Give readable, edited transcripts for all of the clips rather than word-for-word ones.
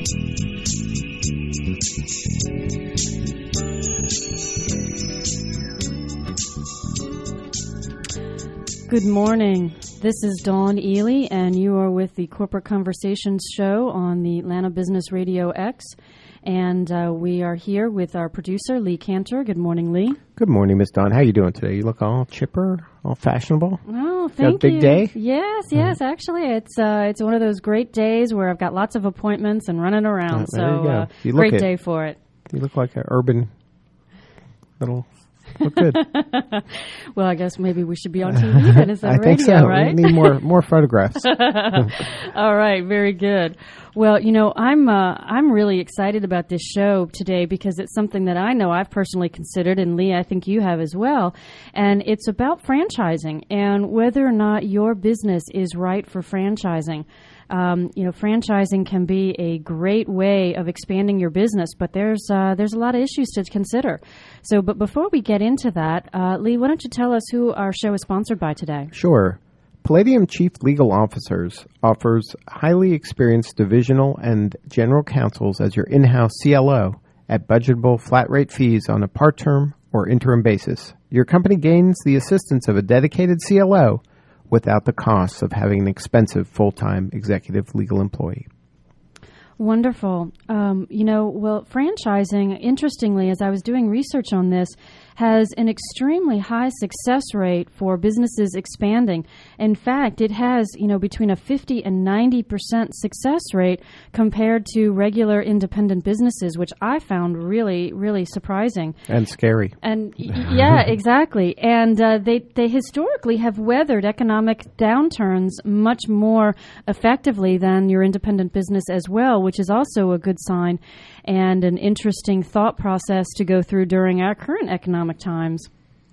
Good morning. This is Dawn Ely, and you are with the Corporate Conversations show on the Atlanta Business Radio X. And we are here with our producer, Lee Cantor. Good morning, Lee. Good morning, Miss Dawn. How you doing today? You look all chipper, all fashionable. Oh, thank you. Big day? Yes. Actually, it's one of those great days where I've got lots of appointments and running around. There you go. Great day for it. You look like an urban little... Look good. Well, I guess maybe we should be on TV then instead of radio, think so. Right? We need more photographs. All right, very good. Well, I'm really excited about this show today because it's something that I know I've personally considered, and Lee, I think you have as well. And it's about franchising and whether or not your business is right for franchising. Franchising can be a great way of expanding your business, but there's a lot of issues to consider. But before we get into that, Lee, why don't you tell us who our show is sponsored by today? Sure. Palladium Chief Legal Officers offers highly experienced divisional and general counsels as your in-house CLO at budgetable flat rate fees on a part-term or interim basis. Your company gains the assistance of a dedicated CLO without the costs of having an expensive full-time executive legal employee. Wonderful. Franchising, interestingly, as I was doing research on this, has an extremely high success rate for businesses expanding. In fact, it has, between a 50 and 90% success rate compared to regular independent businesses, which I found really, really surprising. And scary. And yeah, exactly. And they historically have weathered economic downturns much more effectively than your independent business as well, which is also a good sign and an interesting thought process to go through during our current economic times.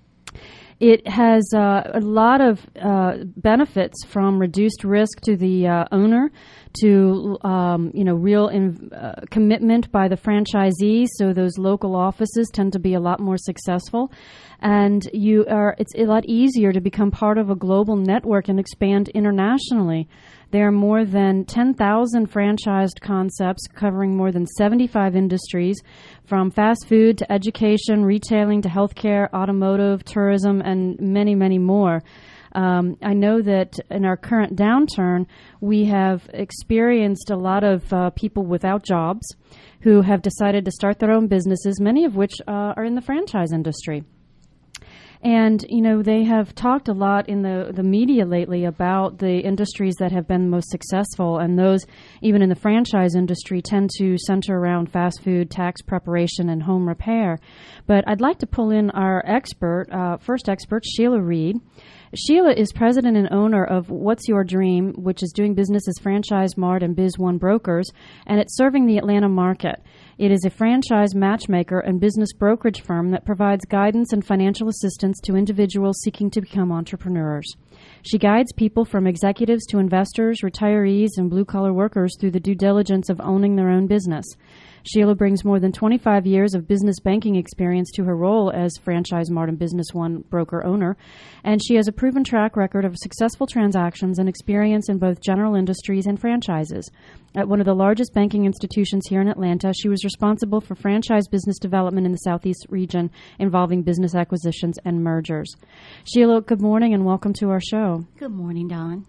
It has a lot of benefits, from reduced risk to the owner to real commitment by the franchisees. So those local offices tend to be a lot more successful, and it's a lot easier to become part of a global network and expand internationally. There are more than 10,000 franchised concepts covering more than 75 industries, from fast food to education, retailing to healthcare, automotive, tourism, and many, many more. I know that in our current downturn, we have experienced a lot of people without jobs who have decided to start their own businesses, many of which are in the franchise industry. And, they have talked a lot in the media lately about the industries that have been most successful, and those, even in the franchise industry, tend to center around fast food, tax preparation, and home repair. But I'd like to pull in our first expert, Sheila Reed. Sheila is president and owner of What's Your Dream, which is doing business as Franchise Mart and Biz One Brokers, and it's serving the Atlanta market. It is a franchise matchmaker and business brokerage firm that provides guidance and financial assistance to individuals seeking to become entrepreneurs. She guides people from executives to investors, retirees, and blue-collar workers through the due diligence of owning their own business. Sheila brings more than 25 years of business banking experience to her role as Franchise Mart and Business One broker owner, and she has a proven track record of successful transactions and experience in both general industries and franchises. At one of the largest banking institutions here in Atlanta, she was responsible for franchise business development in the Southeast region involving business acquisitions and mergers. Sheila, good morning and welcome to our show. Good morning, Dawn.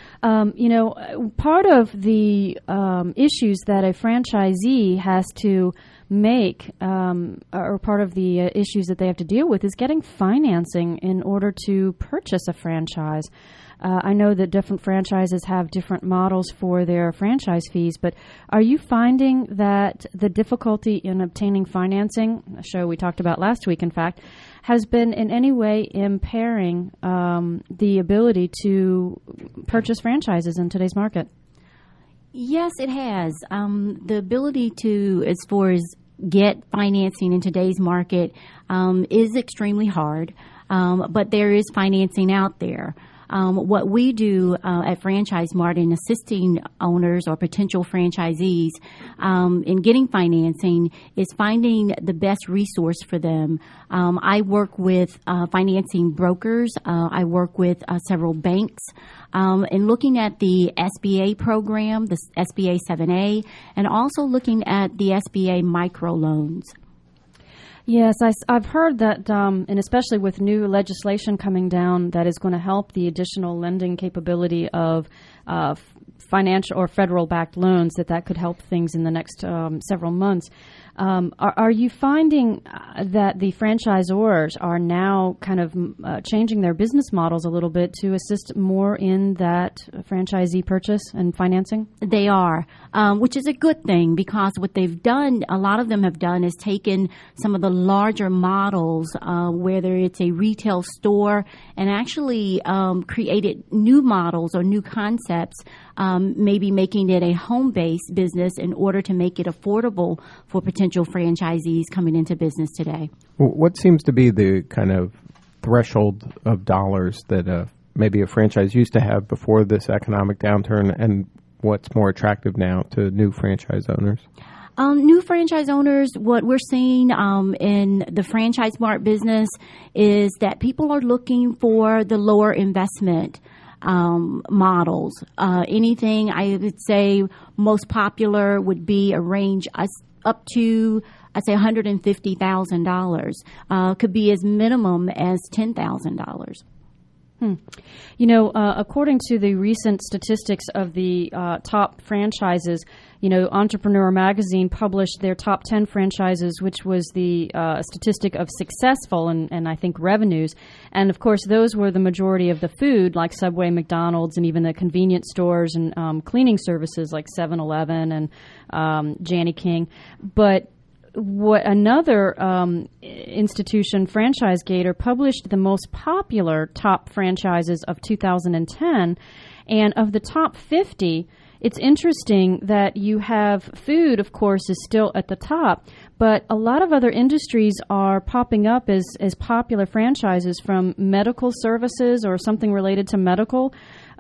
Part of the issues that a franchisee has to make, or part of the issues that they have to deal with, is getting financing in order to purchase a franchise. I know that different franchises have different models for their franchise fees, but are you finding that the difficulty in obtaining financing, a show we talked about last week, in fact, has been in any way impairing the ability to purchase franchises in today's market? Yes, it has. The ability to, as far as get financing in today's market, is extremely hard, but there is financing out there. What we do at Franchise Mart in assisting owners or potential franchisees in getting financing is finding the best resource for them. I work with financing brokers. I work with several banks. And looking at the SBA program, the SBA 7A, and also looking at the SBA microloans. Yes, I've heard that, and especially with new legislation coming down that is going to help the additional lending capability of financial or federal-backed loans, that could help things in the next several months. Are you finding that the franchisors are now kind of changing their business models a little bit to assist more in that franchisee purchase and financing? They are, which is a good thing, because what they've done, a lot of them have done, is taken some of the larger models, whether it's a retail store, and actually created new models or new concepts, maybe making it a home-based business in order to make it affordable for potential franchisees coming into business today. What seems to be the kind of threshold of dollars that maybe a franchise used to have before this economic downturn, and what's more attractive now to new franchise owners? New franchise owners, what we're seeing in the Franchise Mart business is that people are looking for the lower investment models. Anything, I would say, most popular would be a range up to, I'd say, $150,000. Could be as minimum as $10,000. You know, according to the recent statistics of the top franchises, you know, Entrepreneur Magazine published their top 10 franchises, which was the statistic of successful and I think revenues. And, of course, those were the majority of the food, like Subway, McDonald's, and even the convenience stores and cleaning services like 7-Eleven and Jani King. But what another institution, FranchiseGator, published the most popular top franchises of 2010, and of the top 50, it's interesting that you have food, of course, is still at the top, but a lot of other industries are popping up as popular franchises, from medical services or something related to medical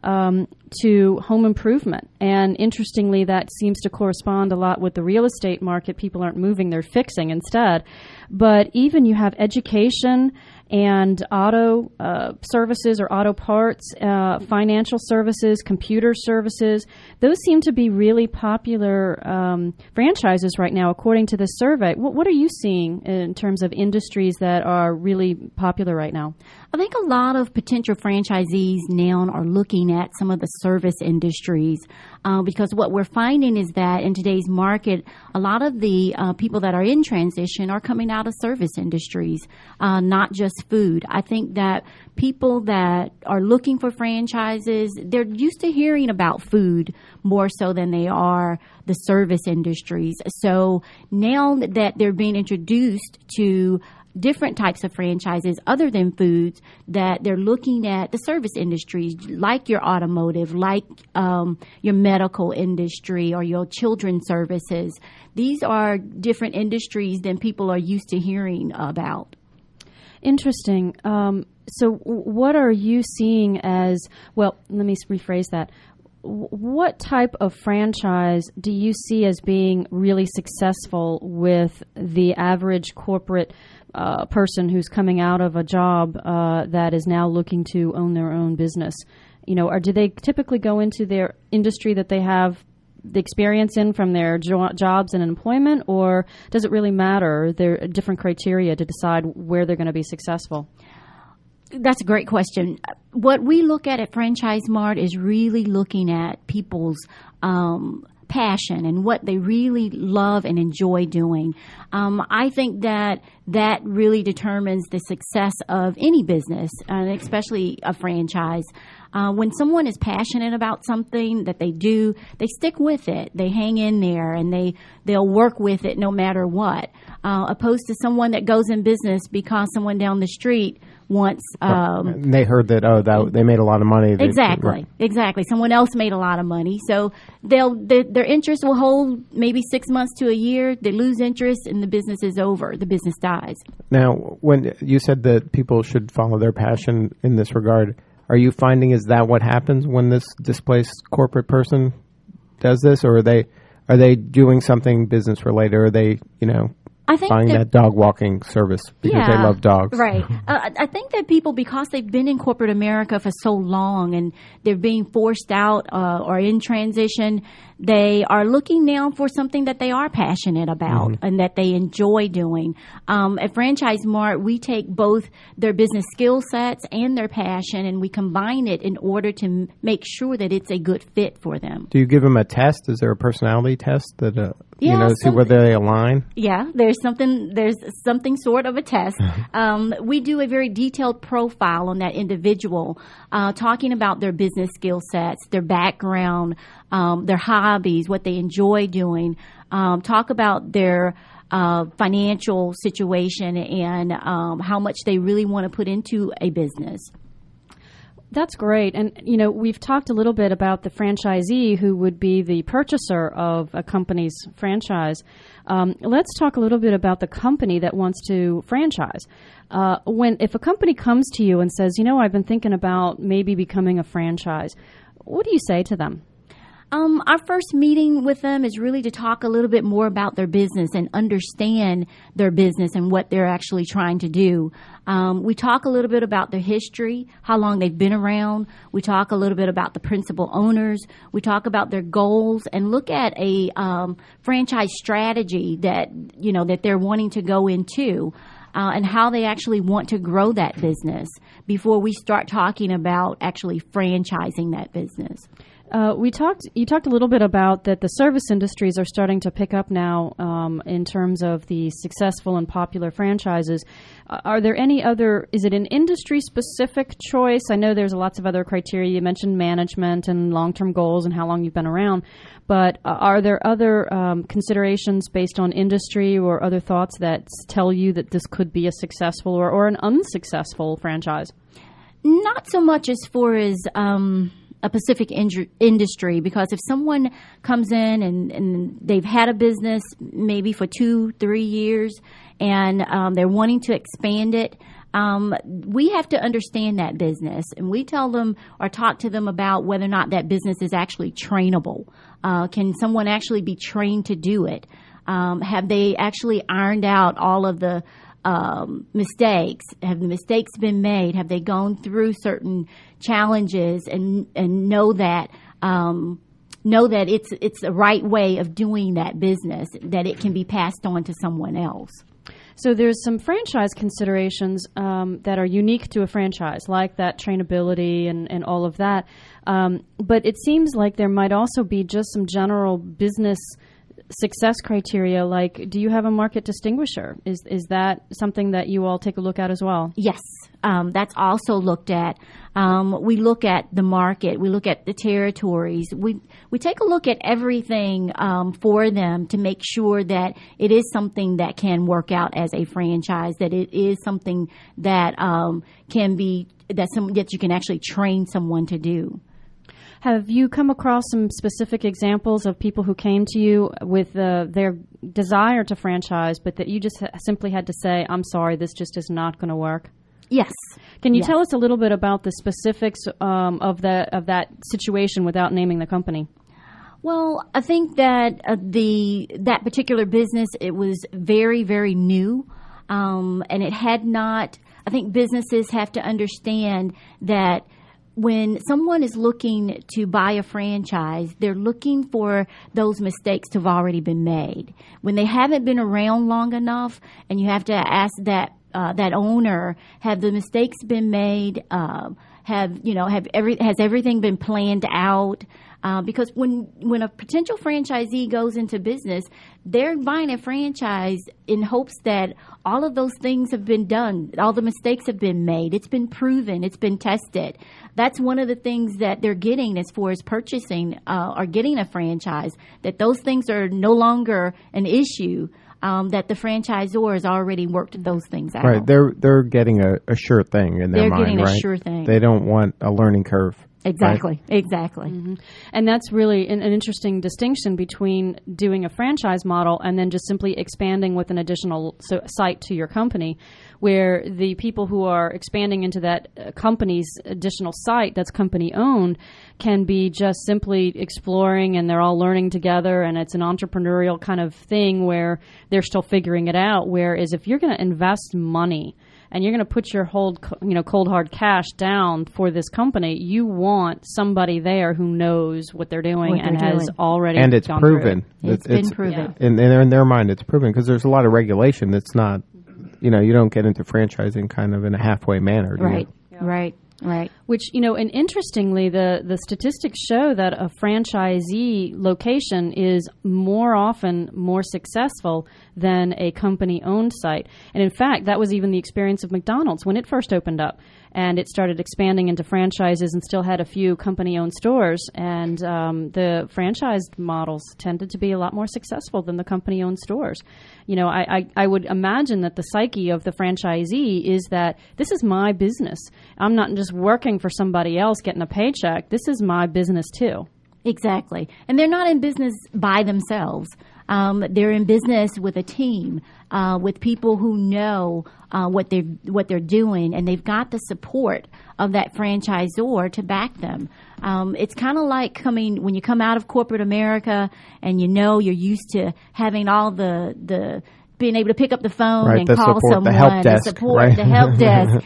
to home improvement. And interestingly, that seems to correspond a lot with the real estate market. People aren't moving, they're fixing instead. But even you have education and auto services or auto parts, financial services, computer services. Those seem to be really popular franchises right now, according to this survey. What are you seeing in terms of industries that are really popular right now? I think a lot of potential franchisees now are looking at some of the service industries because what we're finding is that in today's market, a lot of the people that are in transition are coming out of service industries, not just food. I think that people that are looking for franchises, they're used to hearing about food more so than they are the service industries. So now that they're being introduced to different types of franchises other than foods, that they're looking at the service industries, like your automotive, like your medical industry or your children's services. These are different industries than people are used to hearing about. Interesting. So what are you seeing as, well, let me rephrase that. What type of franchise do you see as being really successful with the average corporate person who's coming out of a job that is now looking to own their own business? You know, or do they typically go into their industry that they have the experience in from their jobs and employment, or does it really matter? Are there different criteria to decide where they're going to be successful? That's a great question. What we look at Franchise Mart is really looking at people's passion and what they really love and enjoy doing. I think that really determines the success of any business, and especially a franchise. When someone is passionate about something that they do, they stick with it. They hang in there, and they'll work with it no matter what. Opposed to someone that goes in business because someone down the street wants. They heard that they made a lot of money. Exactly. Someone else made a lot of money, so their interest will hold maybe 6 months to a year. They lose interest, and the business is over. The business dies. Now, when you said that people should follow their passion in this regard, Are you finding, is that what happens when this displaced corporate person does this, or are they doing something business related? Or are they, I think buying that dog walking service because they love dogs? Right. I think that people, because they've been in corporate America for so long and they're being forced out or in transition, they are looking now for something that they are passionate about and that they enjoy doing. At Franchise Mart, we take both their business skill sets and their passion, and we combine it in order to make sure that it's a good fit for them. Do you give them a test? Is there a personality test that see whether they align? Yeah, there's something sort of a test. We do a very detailed profile on that individual, talking about their business skill sets, their background, their hobbies, what they enjoy doing, talk about their financial situation and how much they really want to put into a business. That's great. And, we've talked a little bit about the franchisee who would be the purchaser of a company's franchise. Let's talk a little bit about the company that wants to franchise. If a company comes to you and says, I've been thinking about maybe becoming a franchise, what do you say to them? Our first meeting with them is really to talk a little bit more about their business and understand their business and what they're actually trying to do. We talk a little bit about their history, how long they've been around. We talk a little bit about the principal owners. We talk about their goals and look at a franchise strategy that they're wanting to go into. And how they actually want to grow that business before we start talking about actually franchising that business. You talked a little bit about that the service industries are starting to pick up now in terms of the successful and popular franchises. Are there any other, is it an industry-specific choice? I know there's lots of other criteria. You mentioned management and long-term goals and how long you've been around. But are there other considerations based on industry or other thoughts that tell you that this could be a successful or an unsuccessful franchise? Not so much as far as a specific industry, because if someone comes in and they've had a business maybe for 2-3 years and they're wanting to expand it, we have to understand that business, and we tell them or talk to them about whether or not that business is actually trainable. Can someone actually be trained to do it? Have they actually ironed out all of the mistakes? Have the mistakes been made? Have they gone through certain challenges and know that it's the right way of doing that business, that it can be passed on to someone else? So there's some franchise considerations that are unique to a franchise, like that trainability and all of that. But it seems like there might also be just some general business success criteria, like, do you have a market distinguisher? Is that something that you all take a look at as well? Yes, that's also looked at. We look at the market. We look at the territories. We take a look at everything for them to make sure that it is something that can work out as a franchise, that it is something that can be that you can actually train someone to do. Have you come across some specific examples of people who came to you with their desire to franchise, but that you just simply had to say, I'm sorry, this just is not going to work? Yes. Can you tell us a little bit about the specifics of that situation without naming the company? Well, I think that that particular business, it was very, very new, and it had not. I think businesses have to understand that when someone is looking to buy a franchise, they're looking for those mistakes to have already been made. When they haven't been around long enough, and you have to ask that owner, have the mistakes been made? Has everything been planned out? Because when a potential franchisee goes into business, they're buying a franchise in hopes that all of those things have been done, all the mistakes have been made, it's been proven, it's been tested. That's one of the things that they're getting as far as purchasing or getting a franchise, that those things are no longer an issue, that the franchisor has already worked those things out. Right, they're getting a sure thing in their mind, right? They're getting a sure thing. They don't want a learning curve. Exactly. Right? Exactly. Mm-hmm. And that's really an interesting distinction between doing a franchise model and then just simply expanding with an additional site to your company, where the people who are expanding into that company's additional site that's company owned can be just simply exploring, and they're all learning together, and it's an entrepreneurial kind of thing where they're still figuring it out. Whereas if you're going to invest money and you're going to put your cold hard cash down for this company, you want somebody there who knows what they're doing has already and it's gone proven. It's been proven. In their mind, it's proven, because there's a lot of regulation that's not, you don't get into franchising kind of in a halfway manner. Right, right. Right. Which, and interestingly, the statistics show that a franchisee location is more often more successful than a company-owned site. And in fact, that was even the experience of McDonald's when it first opened up. And it started expanding into franchises and still had a few company-owned stores. And the franchise models tended to be a lot more successful than the company-owned stores. I would imagine that the psyche of the franchisee is that this is my business. I'm not just working for somebody else getting a paycheck. This is my business too. Exactly. And they're not in business by themselves. They're in business with a team, with people who know what they're doing, and they've got the support of that franchisor to back them. It's kind of like when you come out of corporate America, and you're used to having all the being able to pick up the phone and call someone, the help desk, the help desk.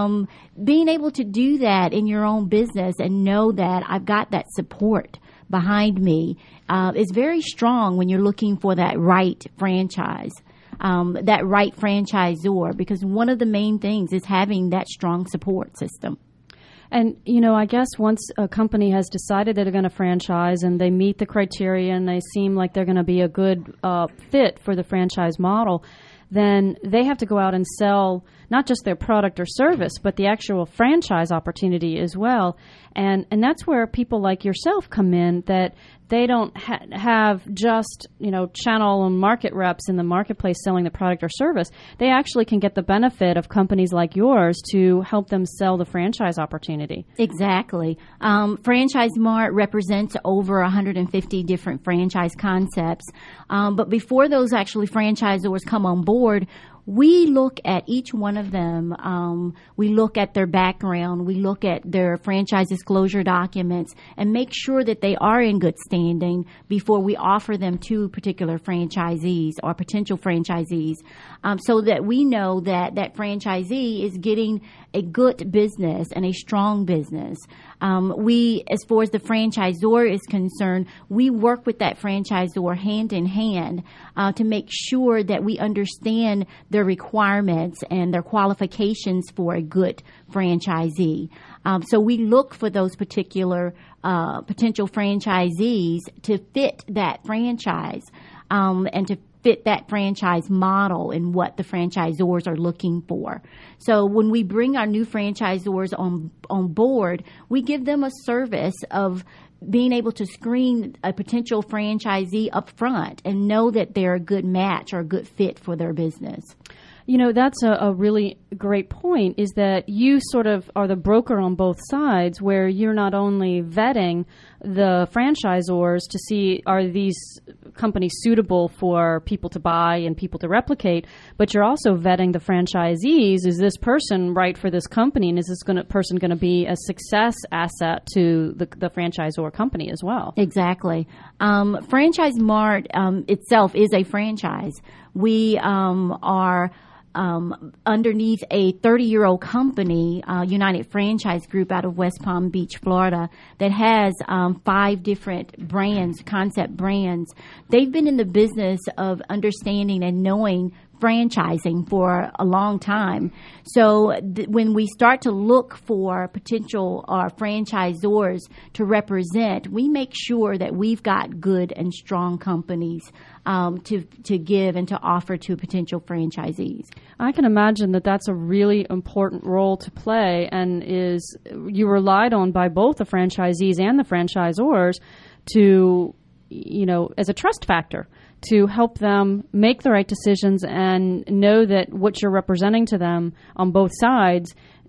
Being able to do that in your own business and know that I've got that support behind me is very strong when you're looking for that right franchise, that right franchisor, because one of the main things is having that strong support system. And, I guess once a company has decided that they're going to franchise and they meet the criteria and they seem like they're going to be a good fit for the franchise model, then they have to go out and sell not just their product or service, but the actual franchise opportunity as well. And that's where people like yourself come in, that they don't have just, channel and market reps in the marketplace selling the product or service. They actually can get the benefit of companies like yours to help them sell the franchise opportunity. Exactly. Franchise Mart represents over 150 different franchise concepts. But before those actually franchisors come on board, we look at each one of them. We look at their background. We look at their franchise disclosure documents and make sure that they are in good standing before we offer them to particular franchisees or potential franchisees, so that we know that that franchisee is getting a good business and a strong business. As far as the franchisor is concerned, we work with that franchisor hand in hand to make sure that we understand their requirements and their qualifications for a good franchisee. So we look for those particular potential franchisees to fit that franchise and to fit that franchise model and what the franchisors are looking for. So when we bring our new franchisors on board, we give them a service of being able to screen a potential franchisee up front and know that they're a good match or a good fit for their business. That's a really great point, is that you sort of are the broker on both sides, where you're not only vetting the franchisors to see are these companies suitable for people to buy and people to replicate, but you're also vetting the franchisees. Is this person right for this company, and is this person going to be a success asset to the franchisor company as well? Exactly. Franchise Mart itself is a franchise. We are underneath a 30-year-old company, United Franchise Group out of West Palm Beach, Florida, that has 5 different brands, concept brands. They've been in the business of understanding and knowing franchising for a long time. So when we start to look for potential franchisors to represent, we make sure that we've got good and strong companies to give and to offer to potential franchisees. I can imagine that that's a really important role to play, and you relied on by both the franchisees and the franchisors to, as a trust factor, to help them make the right decisions and know that what you're representing to them on both sides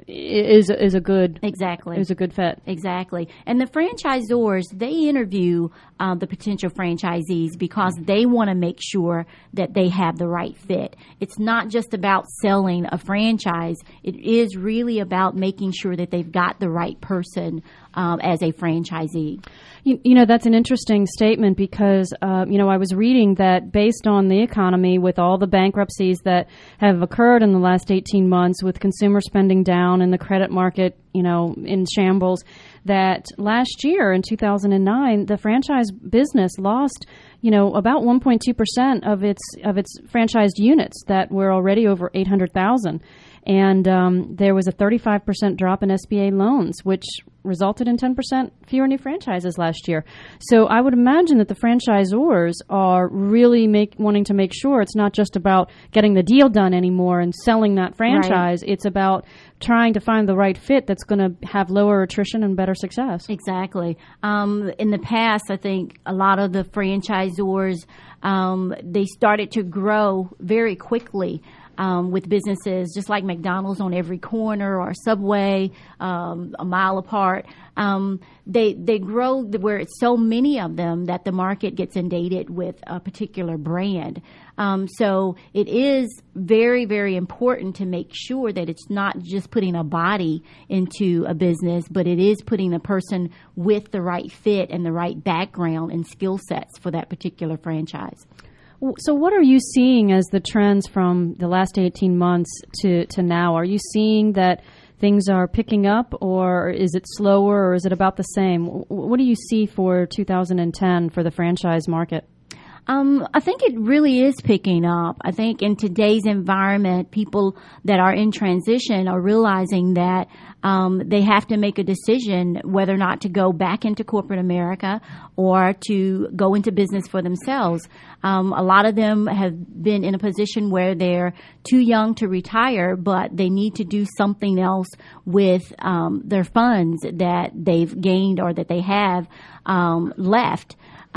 is a good Exactly. is a good fit. Exactly. And the franchisors, they interview the potential franchisees because they want to make sure that they have the right fit. It's not just about selling a franchise. It is really about making sure that they've got the right person as a franchisee. You know, that's an interesting statement because, I was reading that based on the economy, with all the bankruptcies that have occurred in the last 18 months, with consumer spending down and the credit market, in shambles, that last year in 2009, the franchise business lost, about 1.2% of its franchised units that were already over 800,000. And there was a 35% drop in SBA loans, which resulted in 10% fewer new franchises last year. So I would imagine that the franchisors are really wanting to make sure it's not just about getting the deal done anymore and selling that franchise. Right. It's about trying to find the right fit that's going to have lower attrition and better success. Exactly. In the past, I think a lot of the franchisors, they started to grow very quickly. With businesses just like McDonald's on every corner or Subway a mile apart. They grow where it's so many of them that the market gets inundated with a particular brand. So it is very, very important to make sure that it's not just putting a body into a business, but it is putting a person with the right fit and the right background and skill sets for that particular franchise. So what are you seeing as the trends from the last 18 months to now? Are you seeing that things are picking up, or is it slower, or is it about the same? What do you see for 2010 for the franchise market? I think it really is picking up. I think in today's environment, people that are in transition are realizing that they have to make a decision whether or not to go back into corporate America or to go into business for themselves. A lot of them have been in a position where they're too young to retire, but they need to do something else with their funds that they've gained or that they have left.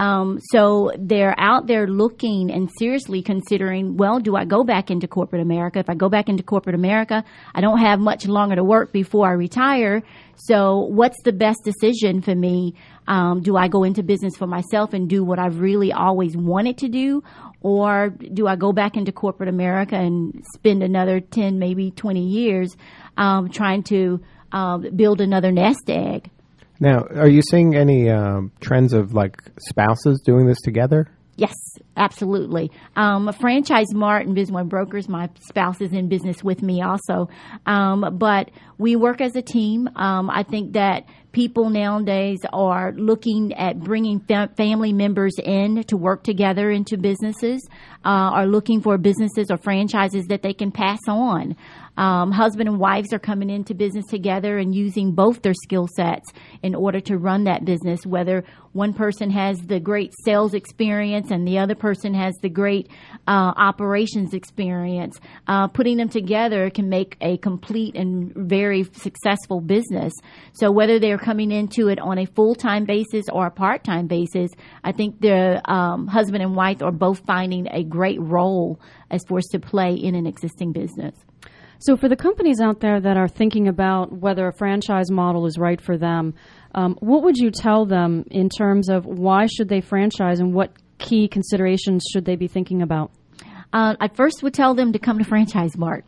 So they're out there looking and seriously considering, well, do I go back into corporate America? If I go back into corporate America, I don't have much longer to work before I retire. So what's the best decision for me? Do I go into business for myself and do what I've really always wanted to do? Or do I go back into corporate America and spend another 10, maybe 20 years trying to build another nest egg? Now, are you seeing any trends of like spouses doing this together? Yes, absolutely. Franchise Mart and Biz One Brokers, my spouse is in business with me also. But we work as a team. I think that people nowadays are looking at bringing family members in to work together into businesses, are looking for businesses or franchises that they can pass on. Husband and wives are coming into business together and using both their skill sets in order to run that business, whether one person has the great sales experience and the other person has the great operations experience. Putting them together can make a complete and very successful business. So whether they're coming into it on a full-time basis or a part-time basis, I think the husband and wife are both finding a great role as forced to play in an existing business. So for the companies out there that are thinking about whether a franchise model is right for them, what would you tell them in terms of why should they franchise and what key considerations should they be thinking about? I first would tell them to come to Franchise Mart.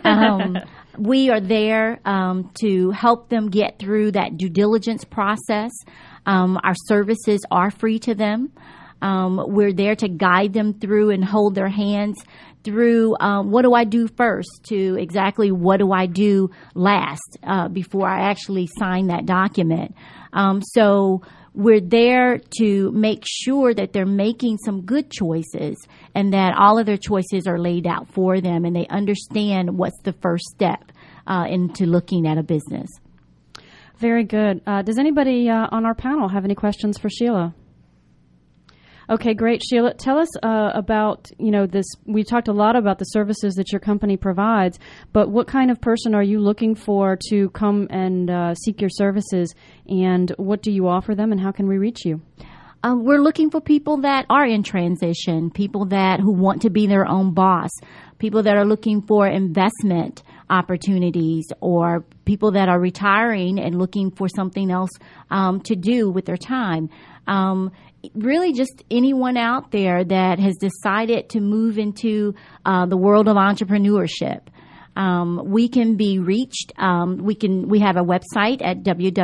We are there to help them get through that due diligence process. Our services are free to them. We're there to guide them through and hold their hands through what do I do first to exactly what do I do last before I actually sign that document. So we're there to make sure that they're making some good choices and that all of their choices are laid out for them and they understand what's the first step into looking at a business. Very good. Does anybody on our panel have any questions for Sheila? Okay, great. Sheila, tell us about, this. We talked a lot about the services that your company provides, but what kind of person are you looking for to come and seek your services, and what do you offer them, and how can we reach you? We're looking for people that are in transition, people who want to be their own boss, people that are looking for investment, opportunities, or people that are retiring and looking for something else to do with their time. Really just anyone out there that has decided to move into the world of entrepreneurship. We can be reached. We have a website at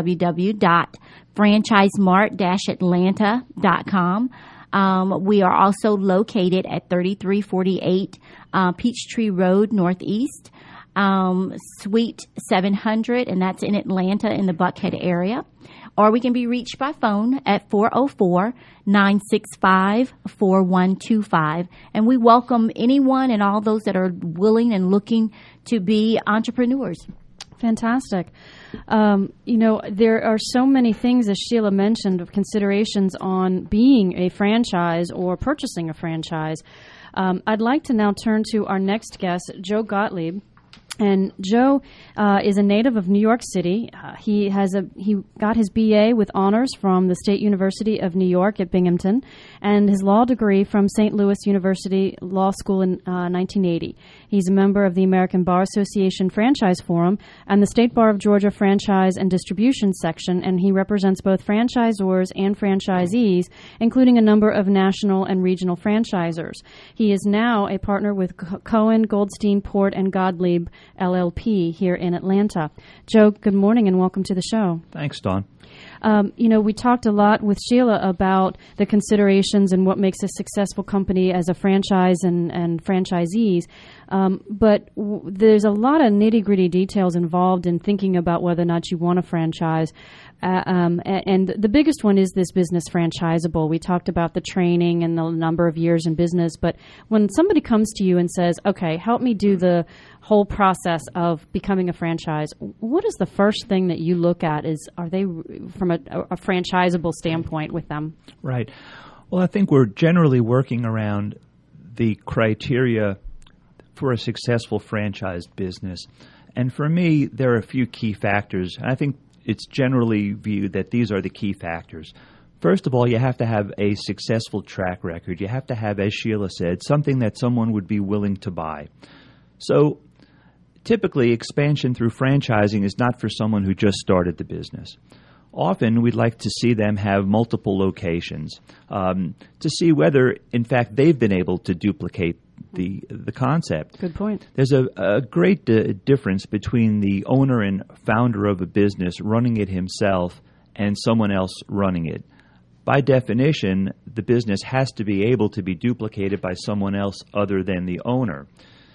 www.franchisemart-atlanta.com. We are also located at 3348 Peachtree Road Northeast, Suite 700, and that's in Atlanta in the Buckhead area. Or we can be reached by phone at 404-965-4125. And we welcome anyone and all those that are willing and looking to be entrepreneurs. Fantastic. There are so many things, as Sheila mentioned, of considerations on being a franchise or purchasing a franchise. I'd like to now turn to our next guest, Joe Gottlieb. And Joe is a native of New York City. He got his BA with honors from the State University of New York at Binghamton, and his law degree from St. Louis University Law School in 1980. He's a member of the American Bar Association Franchise Forum and the State Bar of Georgia Franchise and Distribution Section, and he represents both franchisors and franchisees, including a number of national and regional franchisors. He is now a partner with Cohen, Goldstein, Port, and Gottlieb LLP here in Atlanta. Joe, good morning and welcome to the show. Thanks, Dawn. We talked a lot with Sheila about the considerations and what makes a successful company as a franchise and franchisees, but there's a lot of nitty-gritty details involved in thinking about whether or not you want a franchise. And the biggest one is this business franchisable. We talked about the training and the number of years in business, but when somebody comes to you and says, okay, help me do the whole process of becoming a franchise, what is the first thing that you look at? Are they from a franchisable standpoint with them? Right. Well, I think we're generally working around the criteria for a successful franchised business. And for me, there are a few key factors. I think it's generally viewed that these are the key factors. First of all, you have to have a successful track record. You have to have, as Sheila said, something that someone would be willing to buy. So typically, expansion through franchising is not for someone who just started the business. Often, we'd like to see them have multiple locations to see whether, in fact, they've been able to duplicate the concept. Good point. There's a great difference between the owner and founder of a business running it himself and someone else running it. By definition, the business has to be able to be duplicated by someone else other than the owner.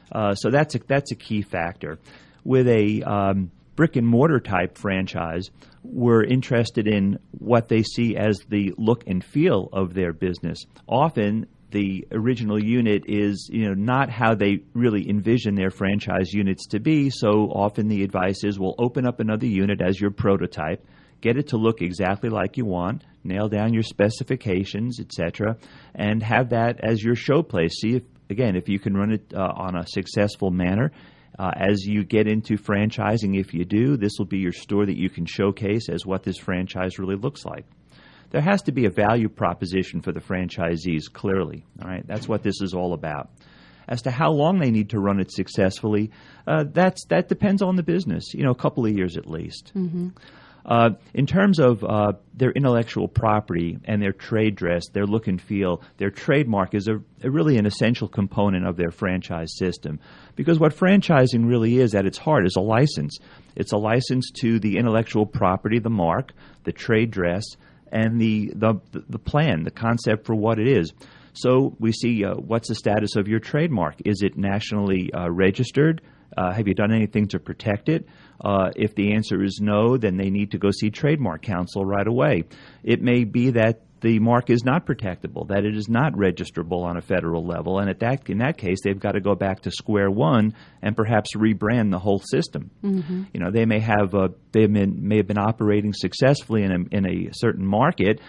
So that's a key factor. With a brick and mortar type franchise, we're interested in what they see as the look and feel of their business. Often, the original unit is, not how they really envision their franchise units to be. So often the advice is, we'll open up another unit as your prototype, get it to look exactly like you want, nail down your specifications, etc., and have that as your showplace. See if you can run it on a successful manner. As you get into franchising, if you do, this will be your store that you can showcase as what this franchise really looks like. There has to be a value proposition for the franchisees, clearly. All right, that's what this is all about. As to how long they need to run it successfully, that depends on the business. A couple of years at least. Mm-hmm. In terms of their intellectual property and their trade dress, their look and feel, their trademark is really an essential component of their franchise system. Because what franchising really is at its heart is a license. It's a license to the intellectual property, the mark, the trade dress, and the plan, the concept for what it is. So we see what's the status of your trademark? Is it nationally registered? Have you done anything to protect it? If the answer is no, then they need to go see Trademark Counsel right away. It may be that the mark is not protectable, that it is not registrable on a federal level, and in that case, they've got to go back to square one and perhaps rebrand the whole system. Mm-hmm. They may have been operating successfully in a certain market,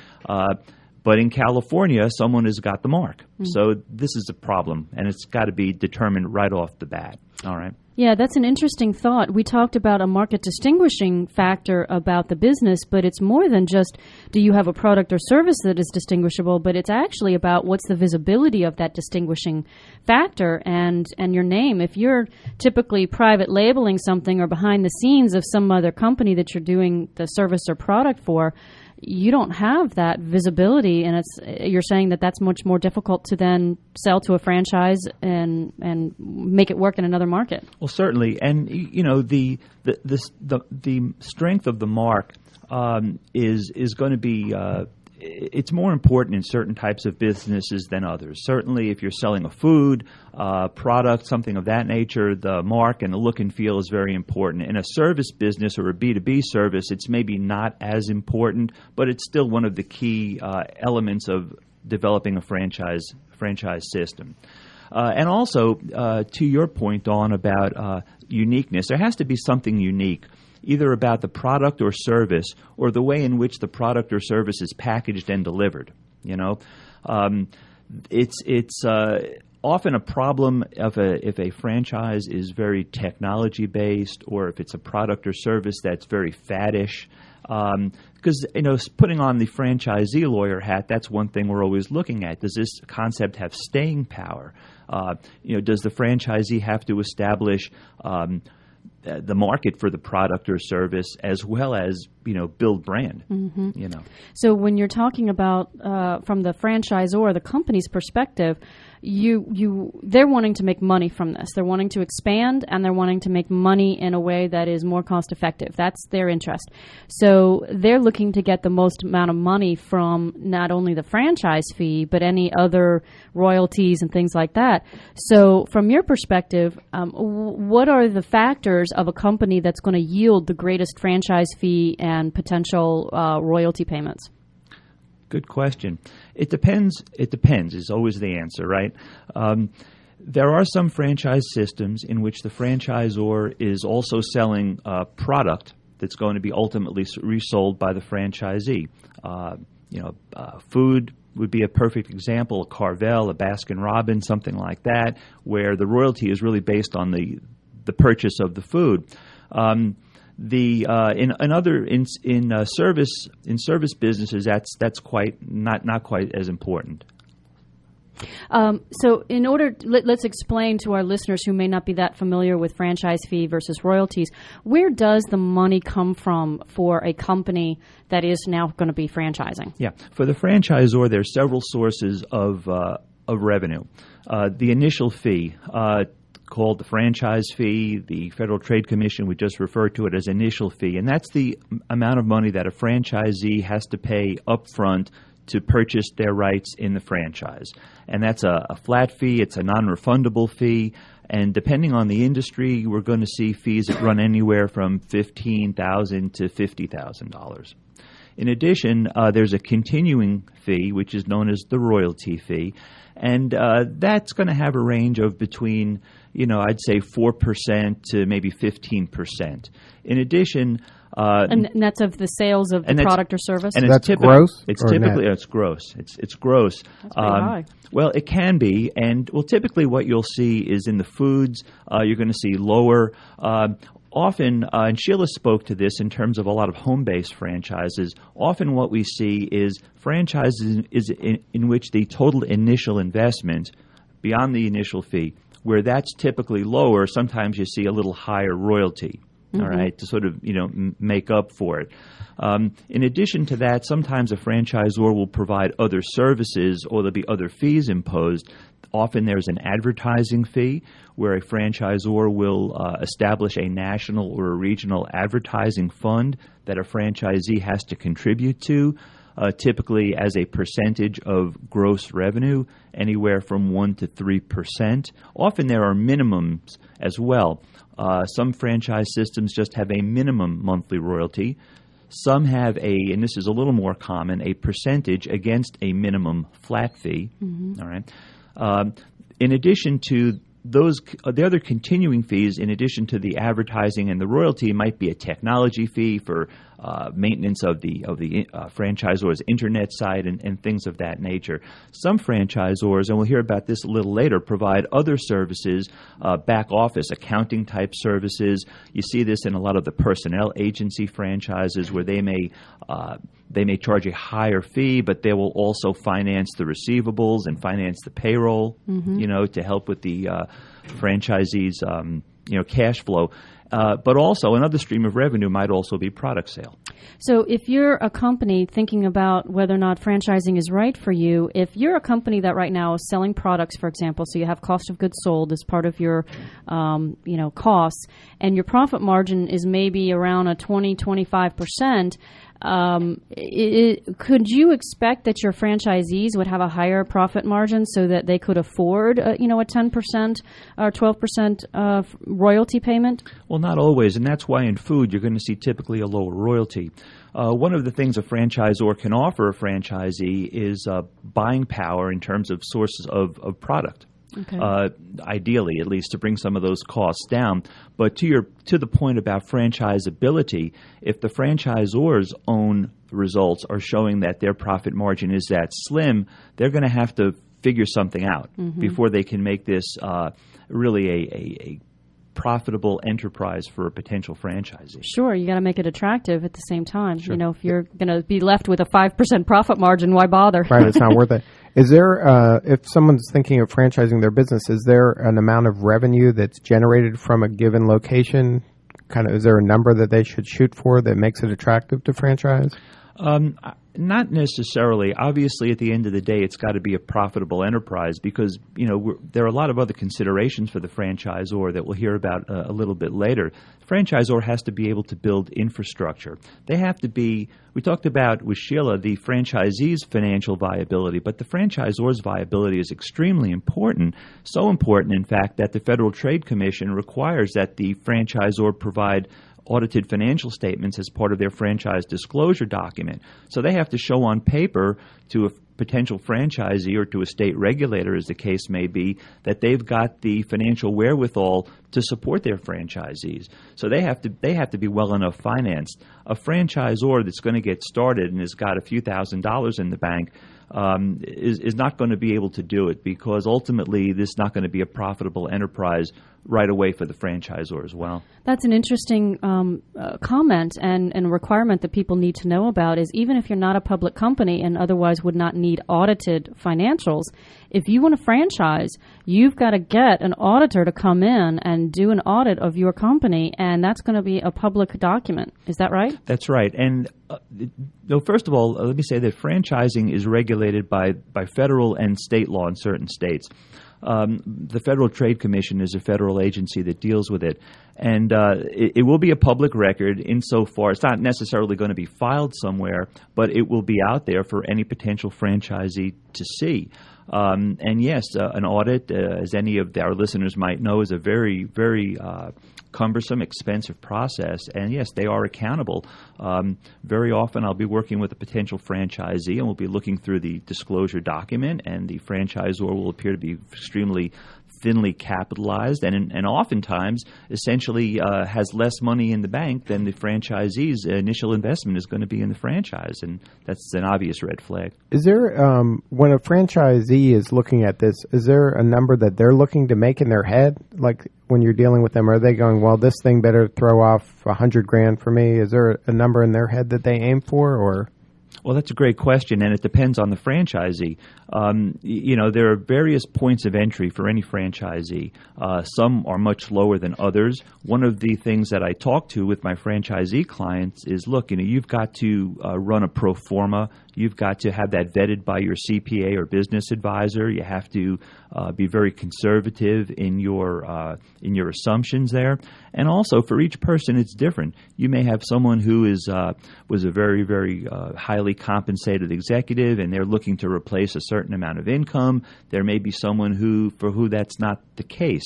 but in California, someone has got the mark. Mm-hmm. So this is a problem, and it's got to be determined right off the bat. All right. Yeah, that's an interesting thought. We talked about a market distinguishing factor about the business, but it's more than just do you have a product or service that is distinguishable, but it's actually about what's the visibility of that distinguishing factor and your name. If you're typically private labeling something or behind the scenes of some other company that you're doing the service or product for, you don't have that visibility, and you're saying that that's much more difficult to then sell to a franchise and make it work in another market. Well, certainly, and the strength of the mark is going to be. It's more important in certain types of businesses than others. Certainly, if you're selling a food product, something of that nature, the mark and the look and feel is very important. In a service business or a B2B service, it's maybe not as important, but it's still one of the key elements of developing a franchise system. And also, to your point, Dawn, about uniqueness, there has to be something unique, either about the product or service or the way in which the product or service is packaged and delivered. It's often a problem if a franchise is very technology-based or if it's a product or service that's very faddish. Because, putting on the franchisee lawyer hat, that's one thing we're always looking at. Does this concept have staying power? Does the franchisee have to establish the market for the product or service as well as, build brand, So when you're talking about from the franchisor, the company's perspective, they're wanting to make money from this. They're wanting to expand and they're wanting to make money in a way that is more cost effective. That's their interest. So they're looking to get the most amount of money from not only the franchise fee, but any other royalties and things like that. So from your perspective, what are the factors of a company that's going to yield the greatest franchise fee and potential royalty payments? Good question. It depends. It depends is always the answer, right? There are some franchise systems in which the franchisor is also selling a product that's going to be ultimately resold by the franchisee. Food would be a perfect example, a Carvel, a Baskin-Robbins, something like that, where the royalty is really based on the purchase of the food. In service businesses, that's quite not quite as important. So in order, let's explain to our listeners who may not be that familiar with franchise fee versus royalties, where does the money come from for a company that is now going to be franchising? Yeah, for the franchisor, there are several sources of revenue. The initial fee, called the franchise fee. The Federal Trade Commission would just refer to it as initial fee, and that's the amount of money that a franchisee has to pay up front to purchase their rights in the franchise. And that's a flat fee. It's a non-refundable fee. And depending on the industry, we're going to see fees that run anywhere from $15,000 to $50,000. In addition, there's a continuing fee, which is known as the royalty fee. And that's going to have a range of between, I'd say 4% to maybe 15%. In addition, and that's of the sales of the product or service? And that's gross? It's typically it's gross. It's gross. That's pretty high. Well, it can be. And, typically what you'll see is in the foods, you're going to see lower. Often, and Sheila spoke to this in terms of a lot of home-based franchises, often what we see is franchises in which the total initial investment, beyond the initial fee, where that's typically lower, sometimes you see a little higher royalty. All right, to sort of, make up for it. In addition to that, sometimes a franchisor will provide other services or there'll be other fees imposed. Often there's an advertising fee where a franchisor will establish a national or a regional advertising fund that a franchisee has to contribute to, typically as a percentage of gross revenue, anywhere from 1% to 3%. Often there are minimums as well. Some franchise systems just have a minimum monthly royalty. Some have and this is a little more common, a percentage against a minimum flat fee. All right. In addition to the other continuing fees, in addition to the advertising and the royalty, might be a technology fee for maintenance of the franchisor's internet site and things of that nature. Some franchisors, and we'll hear about this a little later, provide other services, back office accounting type services. You see this in a lot of the personnel agency franchises where they may charge a higher fee, but they will also finance the receivables and finance the payroll, to help with the franchisees' cash flow. But also another stream of revenue might also be product sale. So if you're a company thinking about whether or not franchising is right for you, if you're a company that right now is selling products, for example, so you have cost of goods sold as part of your costs, and your profit margin is maybe around a 20-25%, could you expect that your franchisees would have a higher profit margin so that they could afford a 10% or 12% royalty payment? Well, not always, and that's why in food you're going to see typically a lower royalty. One of the things a franchisor can offer a franchisee is buying power in terms of sources of product. Okay. Ideally, at least, to bring some of those costs down. But to the point about franchisability, if the franchisors' own results are showing that their profit margin is that slim, they're going to have to figure something out before they can make this really a profitable enterprise for a potential franchisee. Sure, you got to make it attractive at the same time. Sure. If you're going to be left with a 5% profit margin, why bother? Right, it's not worth it. Is there, if someone's thinking of franchising their business, is there an amount of revenue that's generated from a given location? Is there a number that they should shoot for that makes it attractive to franchise? Not necessarily. Obviously, at the end of the day, it's got to be a profitable enterprise because, there are a lot of other considerations for the franchisor that we'll hear about a little bit later. The franchisor has to be able to build infrastructure. They have to be, we talked about with Sheila, the franchisee's financial viability, but the franchisor's viability is extremely important. So important, in fact, that the Federal Trade Commission requires that the franchisor provide audited financial statements as part of their franchise disclosure document. So they have to show on paper to a potential franchisee or to a state regulator, as the case may be, that they've got the financial wherewithal to support their franchisees. So they have to be well enough financed. A franchisor that's going to get started and has got a few $1,000s in the bank is not going to be able to do it because ultimately this is not going to be a profitable enterprise right away for the franchisor as well. That's an interesting comment and requirement that people need to know about is even if you're not a public company and otherwise would not need audited financials, if you want to franchise, you've got to get an auditor to come in and do an audit of your company, and that's going to be a public document. Is that right? That's right. And first of all, let me say that franchising is regulated by federal and state law in certain states. The Federal Trade Commission is a federal agency that deals with it. And it will be a public record insofar. It's not necessarily going to be filed somewhere, but it will be out there for any potential franchisee to see. And yes, an audit, as any of our listeners might know, is a very, very cumbersome, expensive process. And yes, they are accountable. Very often I'll be working with a potential franchisee and we'll be looking through the disclosure document, and the franchisor will appear to be extremely thinly capitalized and oftentimes essentially has less money in the bank than the franchisee's initial investment is going to be in the franchise, and that's an obvious red flag. Is there, when a franchisee is looking at this, is there a number that they're looking to make in their head? Like when you're dealing with them, are they going, well, this thing better throw off $100,000 for me? Is there a number in their head that they aim for, or? Well, that's a great question, and it depends on the franchisee. There are various points of entry for any franchisee. Some are much lower than others. One of the things that I talk to with my franchisee clients is, look, you've got to run a pro forma. You've got to have that vetted by your CPA or business advisor. You have to be very conservative in your assumptions there. And also, for each person, it's different. You may have someone who was a very, very highly compensated executive, and they're looking to replace a certain amount of income. There may be someone for who that's not the case.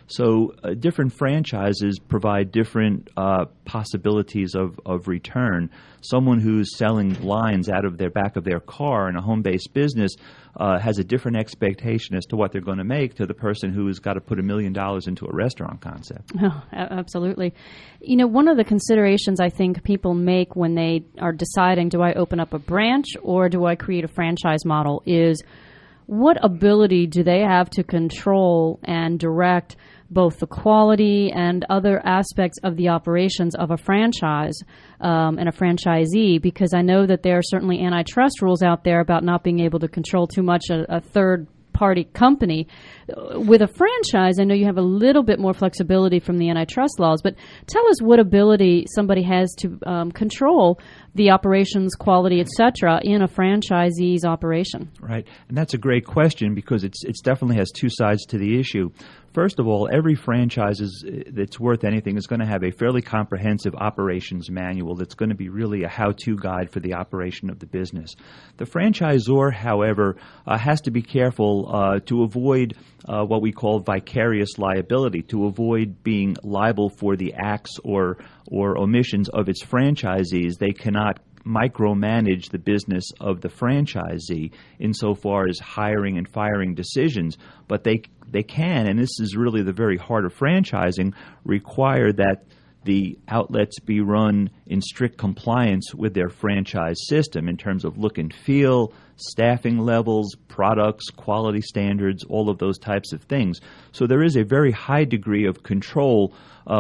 So different franchises provide different possibilities of return. Someone who's selling blinds out of their back of their car in a home-based business has a different expectation as to what they're going to make to the person who's got to put $1 million into a restaurant concept. Oh, absolutely. One of the considerations I think people make when they are deciding, do I open up a branch or do I create a franchise model, is what ability do they have to control and direct both the quality and other aspects of the operations of a franchise and a franchisee, because I know that there are certainly antitrust rules out there about not being able to control too much a third-party company. With a franchise, I know you have a little bit more flexibility from the antitrust laws, but tell us what ability somebody has to control the operations, quality, et cetera, in a franchisee's operation. Right, and that's a great question because it's definitely has two sides to the issue. First of all, every franchise that's worth anything is going to have a fairly comprehensive operations manual that's going to be really a how-to guide for the operation of the business. The franchisor, however, has to be careful to avoid what we call vicarious liability, to avoid being liable for the acts or omissions of its franchisees. They cannot micromanage the business of the franchisee insofar as hiring and firing decisions, but they can, and this is really the very heart of franchising, require that the outlets be run in strict compliance with their franchise system in terms of look and feel, staffing levels, products, quality standards, all of those types of things. So there is a very high degree of control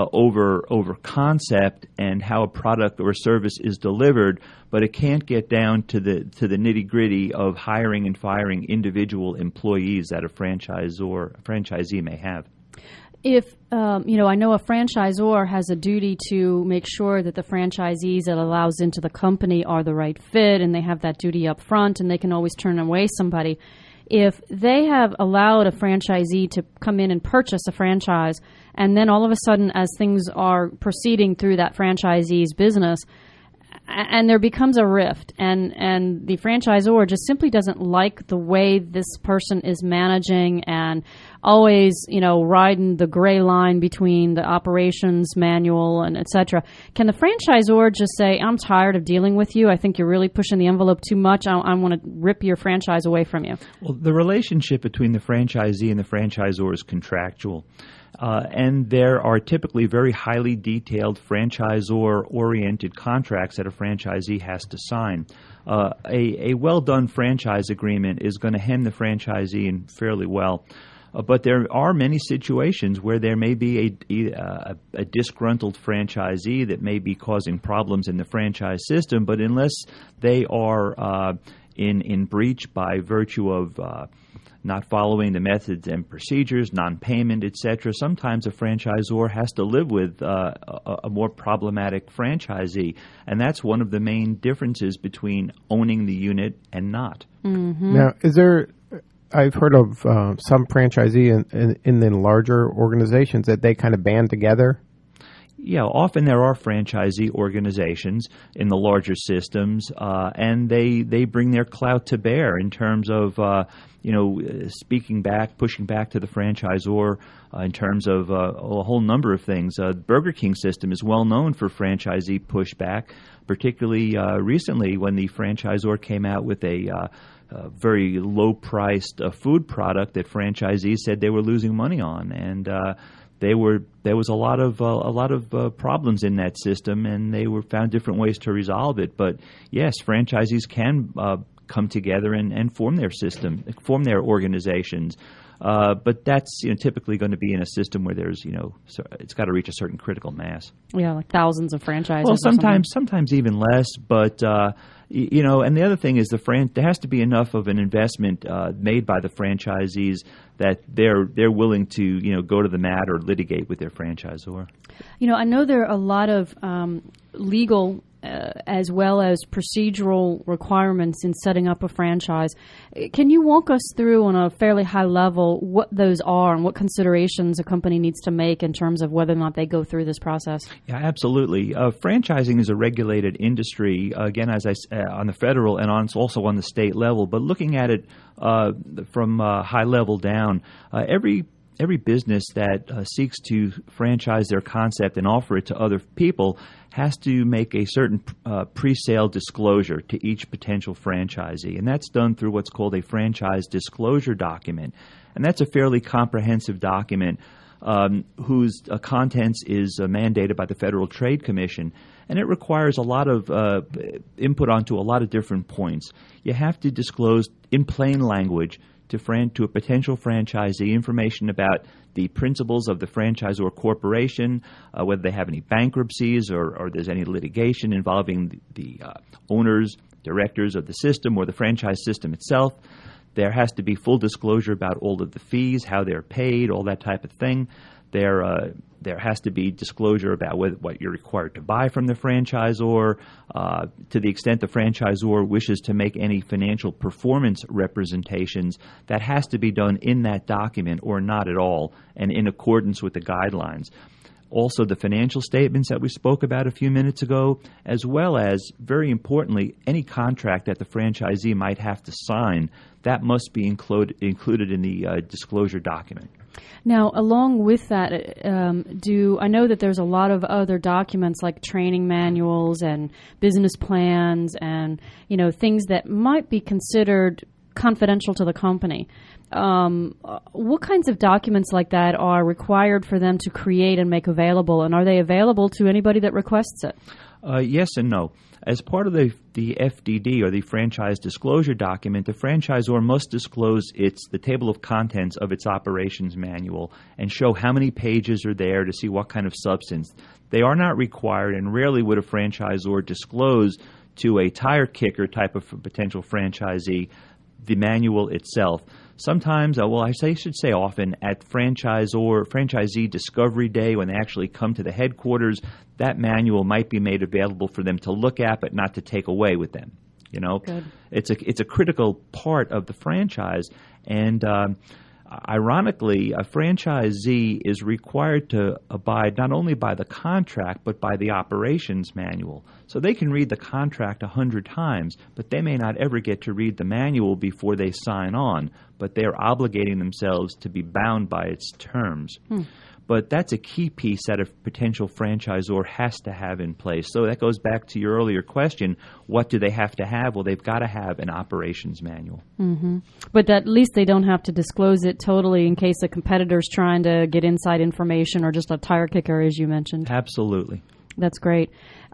over concept and how a product or service is delivered, but it can't get down to the nitty-gritty of hiring and firing individual employees that a franchisee may have. If, I know a franchisor has a duty to make sure that the franchisees that allows into the company are the right fit, and they have that duty up front, and they can always turn away somebody. If they have allowed a franchisee to come in and purchase a franchise, and then all of a sudden, as things are proceeding through that franchisee's business, and there becomes a rift, and the franchisor just simply doesn't like the way this person is managing and always, riding the gray line between the operations manual and et cetera. Can the franchisor just say, I'm tired of dealing with you. I think you're really pushing the envelope too much. I want to rip your franchise away from you. Well, the relationship between the franchisee and the franchisor is contractual. And there are typically very highly detailed franchisor-oriented contracts that a franchisee has to sign. A well-done franchise agreement is going to hem the franchisee in fairly well. But there are many situations where there may be a disgruntled franchisee that may be causing problems in the franchise system, but unless they are in breach by virtue of not following the methods and procedures, non-payment, etc., sometimes a franchisor has to live with a more problematic franchisee. And that's one of the main differences between owning the unit and not. Mm-hmm. Now, I've heard of some franchisee in the larger organizations that they kind of band together. Yeah, often there are franchisee organizations in the larger systems, and they bring their clout to bear in terms of speaking back, pushing back to the franchisor in terms of a whole number of things. The Burger King system is well known for franchisee pushback, particularly recently when the franchisor came out with a very low-priced food product that franchisees said they were losing money on, and there was a lot of problems in that system, and they found different ways to resolve it. But yes, franchisees can come together and form their organizations. But that's typically going to be in a system where there's it's got to reach a certain critical mass. Yeah, like thousands of franchises. Well, sometimes even less. But and the other thing is there has to be enough of an investment made by the franchisees that they're willing to go to the mat or litigate with their franchisor. I know there are a lot of legal as well as procedural requirements in setting up a franchise. Can you walk us through on a fairly high level what those are and what considerations a company needs to make in terms of whether or not they go through this process? Yeah, absolutely. Franchising is a regulated industry, again, as I on the federal and also on the state level. But looking at it from high level down, every every business that seeks to franchise their concept and offer it to other people has to make a certain pre-sale disclosure to each potential franchisee, and that's done through what's called a franchise disclosure document. And that's a fairly comprehensive document whose contents is mandated by the Federal Trade Commission, and it requires a lot of input onto a lot of different points. You have to disclose in plain language to a potential franchisee information about the principles of the franchisor corporation, whether they have any bankruptcies or there's any litigation involving the owners, directors of the system or the franchise system itself. There has to be full disclosure about all of the fees, how they're paid, all that type of thing. There has to be disclosure about what you're required to buy from the franchisor. To the extent the franchisor wishes to make any financial performance representations, that has to be done in that document or not at all, and in accordance with the guidelines. Also, the financial statements that we spoke about a few minutes ago, as well as, very importantly, any contract that the franchisee might have to sign, that must be included in the disclosure document. Now, along with that, I know that there's a lot of other documents like training manuals and business plans and, things that might be considered confidential to the company. What kinds of documents like that are required for them to create and make available, and are they available to anybody that requests it? Yes and no. As part of the FDD, or the franchise disclosure document, the franchisor must disclose the table of contents of its operations manual and show how many pages are there to see what kind of substance. They are not required, and rarely would a franchisor disclose to a tire kicker type of potential franchisee the manual itself. Sometimes, I should say often, at franchisee discovery day, when they actually come to the headquarters, that manual might be made available for them to look at, but not to take away with them. Good. It's a critical part of the franchise, and ironically, a franchisee is required to abide not only by the contract, but by the operations manual. So they can read the contract 100 times, but they may not ever get to read the manual before they sign on, but they're obligating themselves to be bound by its terms. But that's a key piece that a potential franchisor has to have in place. So that goes back to your earlier question, what do they have to have? Well, they've got to have an operations manual. Mm-hmm. But at least they don't have to disclose it totally in case a competitor's trying to get inside information or just a tire kicker, as you mentioned. Absolutely. That's great.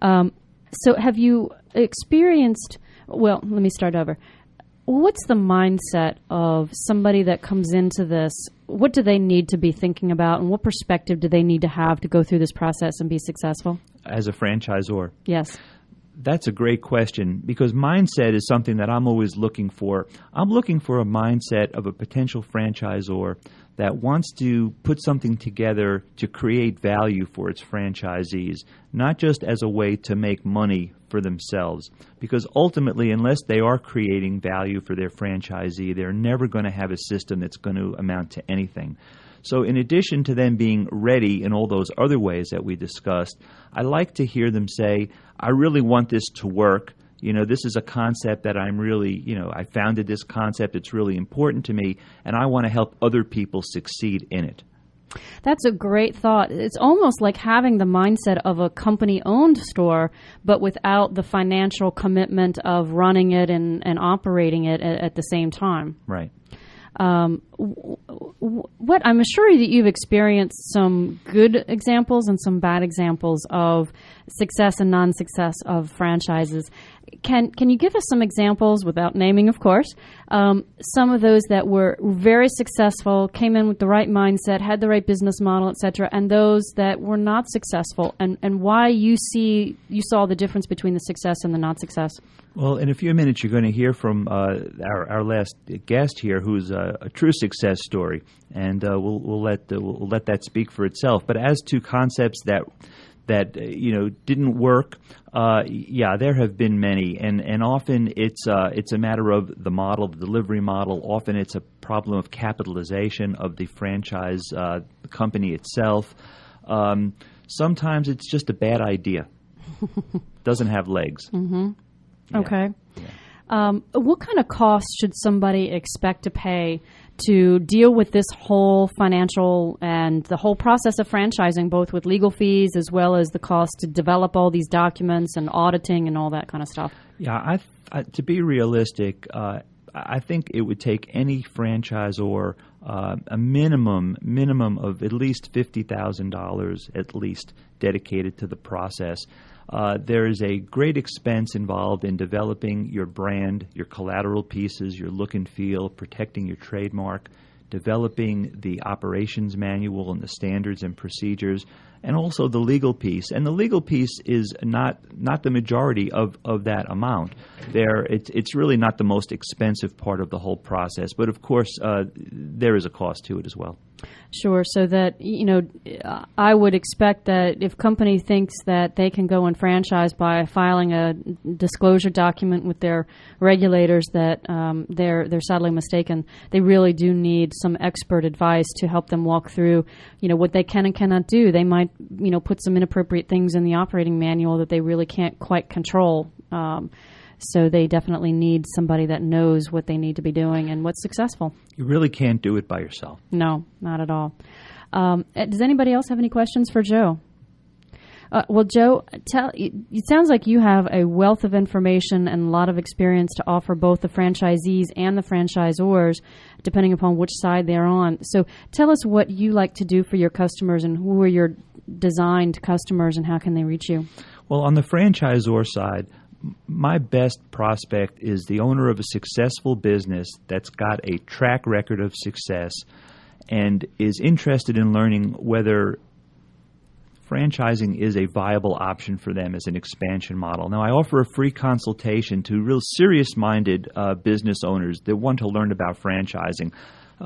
So have you experienced, well, let me start over. What's the mindset of somebody that comes into this? What do they need to be thinking about, and what perspective do they need to have to go through this process and be successful? As a franchisor? Yes. That's a great question, because mindset is something that I'm always looking for. I'm looking for a mindset of a potential franchisor that wants to put something together to create value for its franchisees, not just as a way to make money for themselves. Because ultimately, unless they are creating value for their franchisee, they're never going to have a system that's going to amount to anything. So in addition to them being ready in all those other ways that we discussed, I like to hear them say, I really want this to work. This is a concept that I'm really, I founded this concept. It's really important to me, and I want to help other people succeed in it. That's a great thought. It's almost like having the mindset of a company-owned store, but without the financial commitment of running it and operating it at the same time. Right. What I'm sure that you've experienced some good examples and some bad examples of success and non-success of franchises. Can you give us some examples, without naming, of course, some of those that were very successful, came in with the right mindset, had the right business model, et cetera, and those that were not successful, and why you saw the difference between the success and the not success? Well, in a few minutes, you're going to hear from our last guest here, who's a true success story, and we'll let that speak for itself. But as to concepts that didn't work, there have been many, and often it's a matter of the model, the delivery model. Often it's a problem of capitalization of the franchise company itself. Sometimes it's just a bad idea. Doesn't have legs. Mm-hmm. Yeah. Okay. Yeah. What kind of costs should somebody expect to pay to deal with this whole financial and the whole process of franchising, both with legal fees as well as the cost to develop all these documents and auditing and all that kind of stuff? Yeah, to be realistic, I think it would take any franchisor a minimum of at least $50,000 at least dedicated to the process. There is a great expense involved in developing your brand, your collateral pieces, your look and feel, protecting your trademark, developing the operations manual and the standards and procedures, and also the legal piece. And the legal piece is not the majority of that amount. It's really not the most expensive part of the whole process, but of course there is a cost to it as well. Sure. So that, I would expect that if company thinks that they can go and franchise by filing a disclosure document with their regulators, that they're sadly mistaken. They really do need some expert advice to help them walk through, what they can and cannot do. They might, put some inappropriate things in the operating manual that they really can't quite control. So they definitely need somebody that knows what they need to be doing and what's successful. You really can't do it by yourself. No, not at all. Does anybody else have any questions for Joe? Well, Joe, it sounds like you have a wealth of information and a lot of experience to offer both the franchisees and the franchisors, depending upon which side they're on. So tell us what you like to do for your customers and who are your designed customers and how can they reach you? Well, on the franchisor side, my best prospect is the owner of a successful business that's got a track record of success and is interested in learning whether franchising is a viable option for them as an expansion model. Now, I offer a free consultation to real serious-minded business owners that want to learn about franchising.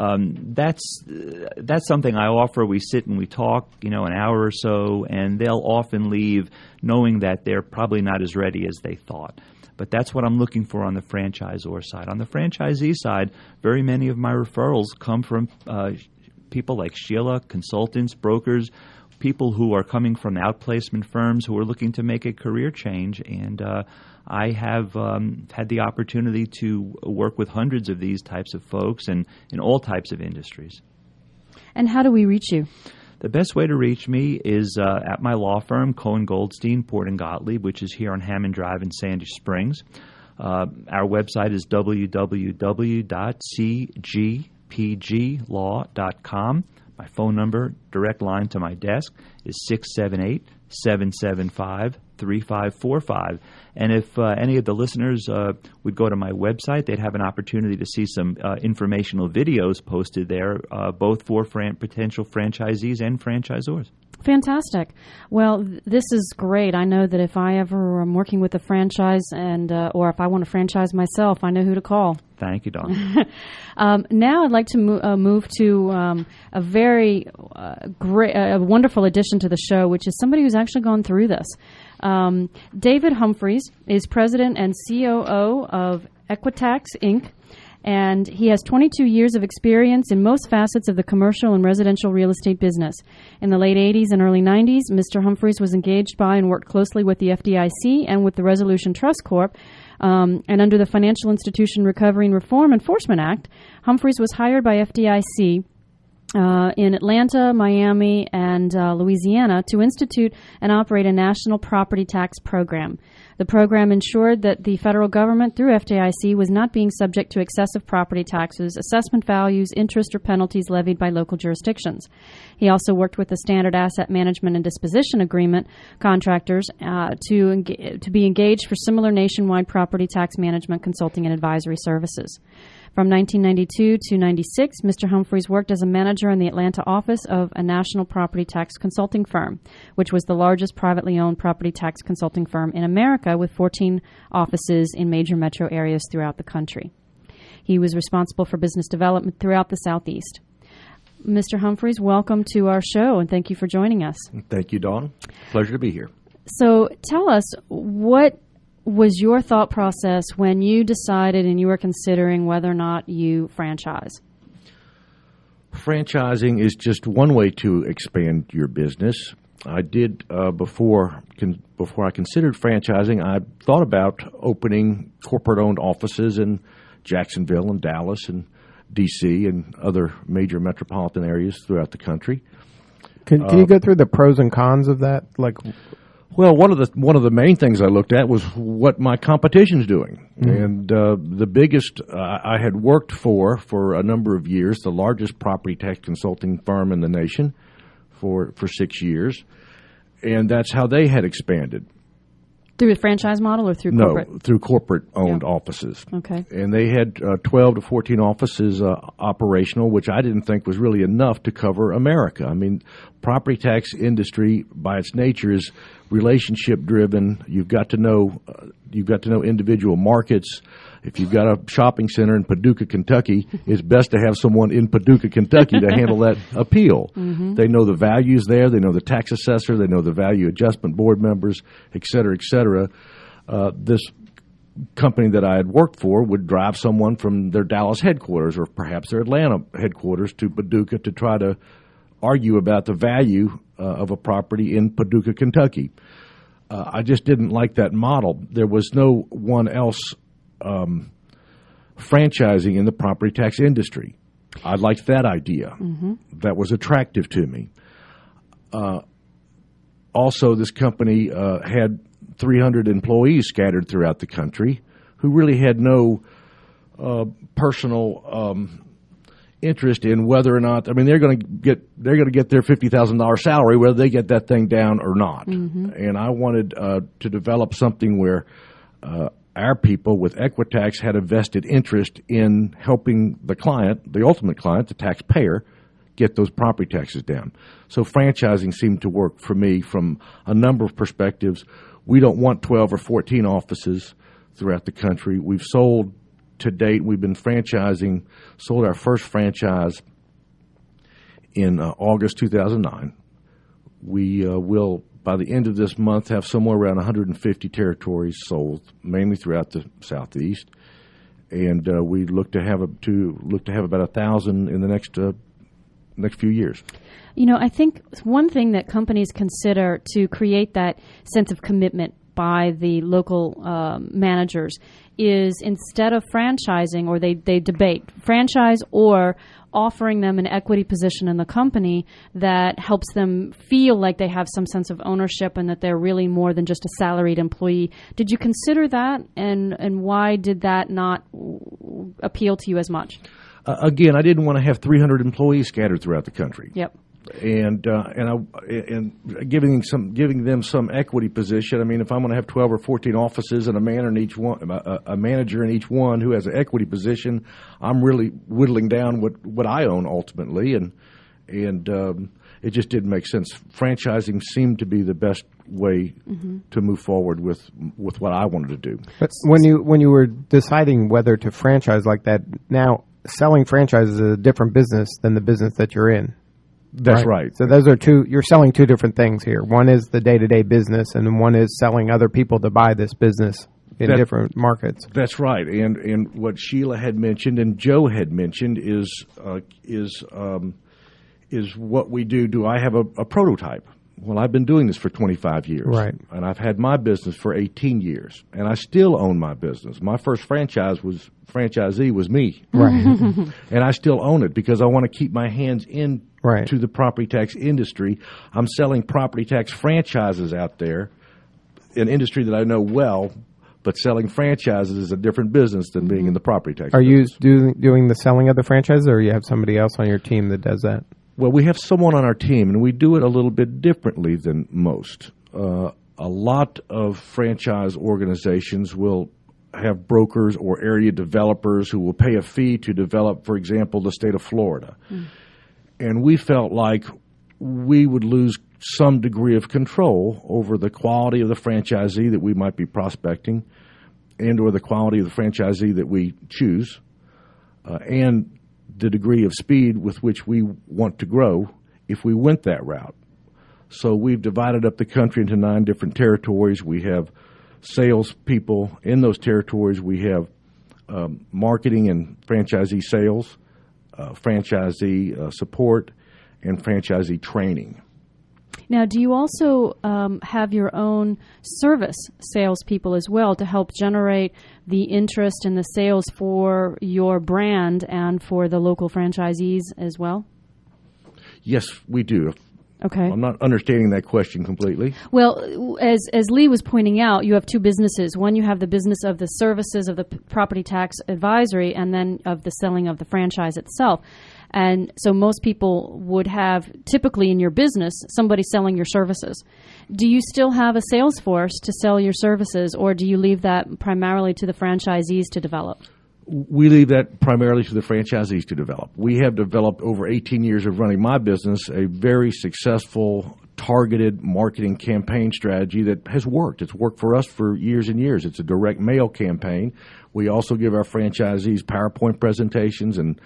That's something I offer. We sit and we talk, an hour or so, and they'll often leave knowing that they're probably not as ready as they thought. But that's what I'm looking for on the franchisor side. On the franchisee side, very many of my referrals come from people like Sheila, consultants, brokers, people who are coming from outplacement firms who are looking to make a career change. And I have had the opportunity to work with hundreds of these types of folks and in all types of industries. And how do we reach you? The best way to reach me is at my law firm, Cohen Goldstein, Port & Gottlieb, which is here on Hammond Drive in Sandy Springs. Our website is www.cgpglaw.com. My phone number, direct line to my desk, is 678-775-3545. And if any of the listeners would go to my website, they'd have an opportunity to see some informational videos posted there, both for potential franchisees and franchisors. Fantastic. Well, this is great. I know that if I ever am working with a franchise and or if I want to franchise myself, I know who to call. Thank you, Dawn. Now I'd like to move to a very wonderful addition to the show, which is somebody who's actually gone through this. David Humphreys is president and COO of Equitax, Inc., and he has 22 years of experience in most facets of the commercial and residential real estate business. In the late 80s and early 90s, Mr. Humphreys was engaged by and worked closely with the FDIC and with the Resolution Trust Corp. And under the Financial Institution Recovery and Reform Enforcement Act, Humphreys was hired by FDIC in Atlanta, Miami, and Louisiana to institute and operate a national property tax program. The program ensured that the federal government, through FDIC, was not being subject to excessive property taxes, assessment values, interest, or penalties levied by local jurisdictions. He also worked with the Standard Asset Management and Disposition Agreement contractors to be engaged for similar nationwide property tax management, consulting, and advisory services. From 1992 to 96, Mr. Humphreys worked as a manager in the Atlanta office of a national property tax consulting firm, which was the largest privately owned property tax consulting firm in America, with 14 offices in major metro areas throughout the country. He was responsible for business development throughout the Southeast. Mr. Humphreys, welcome to our show, and thank you for joining us. Thank you, Dawn. Pleasure to be here. So tell us, what was your thought process when you decided and you were considering whether or not you franchise? Franchising is just one way to expand your business. I did, before I considered franchising, I thought about opening corporate-owned offices in Jacksonville and Dallas and D.C. and other major metropolitan areas throughout the country. Can you go through the pros and cons of that? Like, well, one of the main things I looked at was what my competition's doing, and the biggest I had worked for a number of years, the largest property tax consulting firm in the nation for 6 years, and that's how they had expanded. Through a franchise model or through corporate? No, through corporate-owned offices. Okay. And they had 12 to 14 offices operational, which I didn't think was really enough to cover America. I mean, property tax industry, by its nature, is relationship-driven. You've got to know individual markets. If you've got a shopping center in Paducah, Kentucky, it's best to have someone in Paducah, Kentucky to handle that appeal. Mm-hmm. They know the values there. They know the tax assessor. They know the value adjustment board members, et cetera, et cetera. This company that I had worked for would drive someone from their Dallas headquarters or perhaps their Atlanta headquarters to Paducah to try to argue about the value of a property in Paducah, Kentucky. I just didn't like that model. There was no one else franchising in the property tax industry. I liked that idea. Mm-hmm. That was attractive to me. Also, this company had 300 employees scattered throughout the country who really had no personal interest in whether or not. I mean, they're going to get their $50,000 salary whether they get that thing down or not. Mm-hmm. And I wanted to develop something where our people with Equitax had a vested interest in helping the client, the ultimate client, the taxpayer, get those property taxes down. So franchising seemed to work for me from a number of perspectives. We don't want 12 or 14 offices throughout the country. We've sold to date, we've been franchising, sold our first franchise in August 2009. We will, by the end of this month, have somewhere around 150 territories sold, mainly throughout the Southeast, and we look to have about 1,000 in the next few years. You know, I think one thing that companies consider to create that sense of commitment by the local managers is instead of franchising, or they debate franchise or offering them an equity position in the company that helps them feel like they have some sense of ownership and that they're really more than just a salaried employee. Did you consider that, and why did that not appeal to you as much? Again, I didn't want to have 300 employees scattered throughout the country. Yep. And giving them some equity position. I mean, if I'm going to have 12 or 14 offices and a manager in each one who has an equity position, I'm really whittling down what I own ultimately, and it just didn't make sense. Franchising seemed to be the best way to move forward with what I wanted to do. But when you were deciding whether to franchise like that, now selling franchises is a different business than the business that you're in. That's right. So those are you're selling two different things here. One is the day-to-day business, and then one is selling other people to buy this business in different markets. That's right. And what Sheila had mentioned and Joe had mentioned is what we do. Do I have a prototype? Well, I've been doing this for 25 years. Right. And I've had my business for 18 years. And I still own my business. My first franchisee was me. Right. And I still own it because I want to keep my hands in to the property tax industry. I'm selling property tax franchises out there, an industry that I know well, but selling franchises is a different business than being in the property tax business. You doing the selling of the franchises, or you have somebody else on your team that does that? Well, we have someone on our team, and we do it a little bit differently than most. A lot of franchise organizations will have brokers or area developers who will pay a fee to develop, for example, the state of Florida. And we felt like we would lose some degree of control over the quality of the franchisee that we might be prospecting and or the quality of the franchisee that we choose and the degree of speed with which we want to grow if we went that route. So we've divided up the country into 9 different territories. We have sales people in those territories. We have marketing and franchisee sales, franchisee support, and franchisee training. Now, do you also have your own service salespeople as well to help generate the interest in the sales for your brand and for the local franchisees as well? Yes, we do. Okay. I'm not understanding that question completely. Well, as Lee was pointing out, you have two businesses. One, you have the business of the services of the property tax advisory, and then of the selling of the franchise itself. And so most people would have, typically in your business, somebody selling your services. Do you still have a sales force to sell your services, or do you leave that primarily to the franchisees to develop? We leave that primarily to the franchisees to develop. We have developed over 18 years of running my business a very successful targeted marketing campaign strategy that has worked. It's worked for us for years and years. It's a direct mail campaign. We also give our franchisees PowerPoint presentations and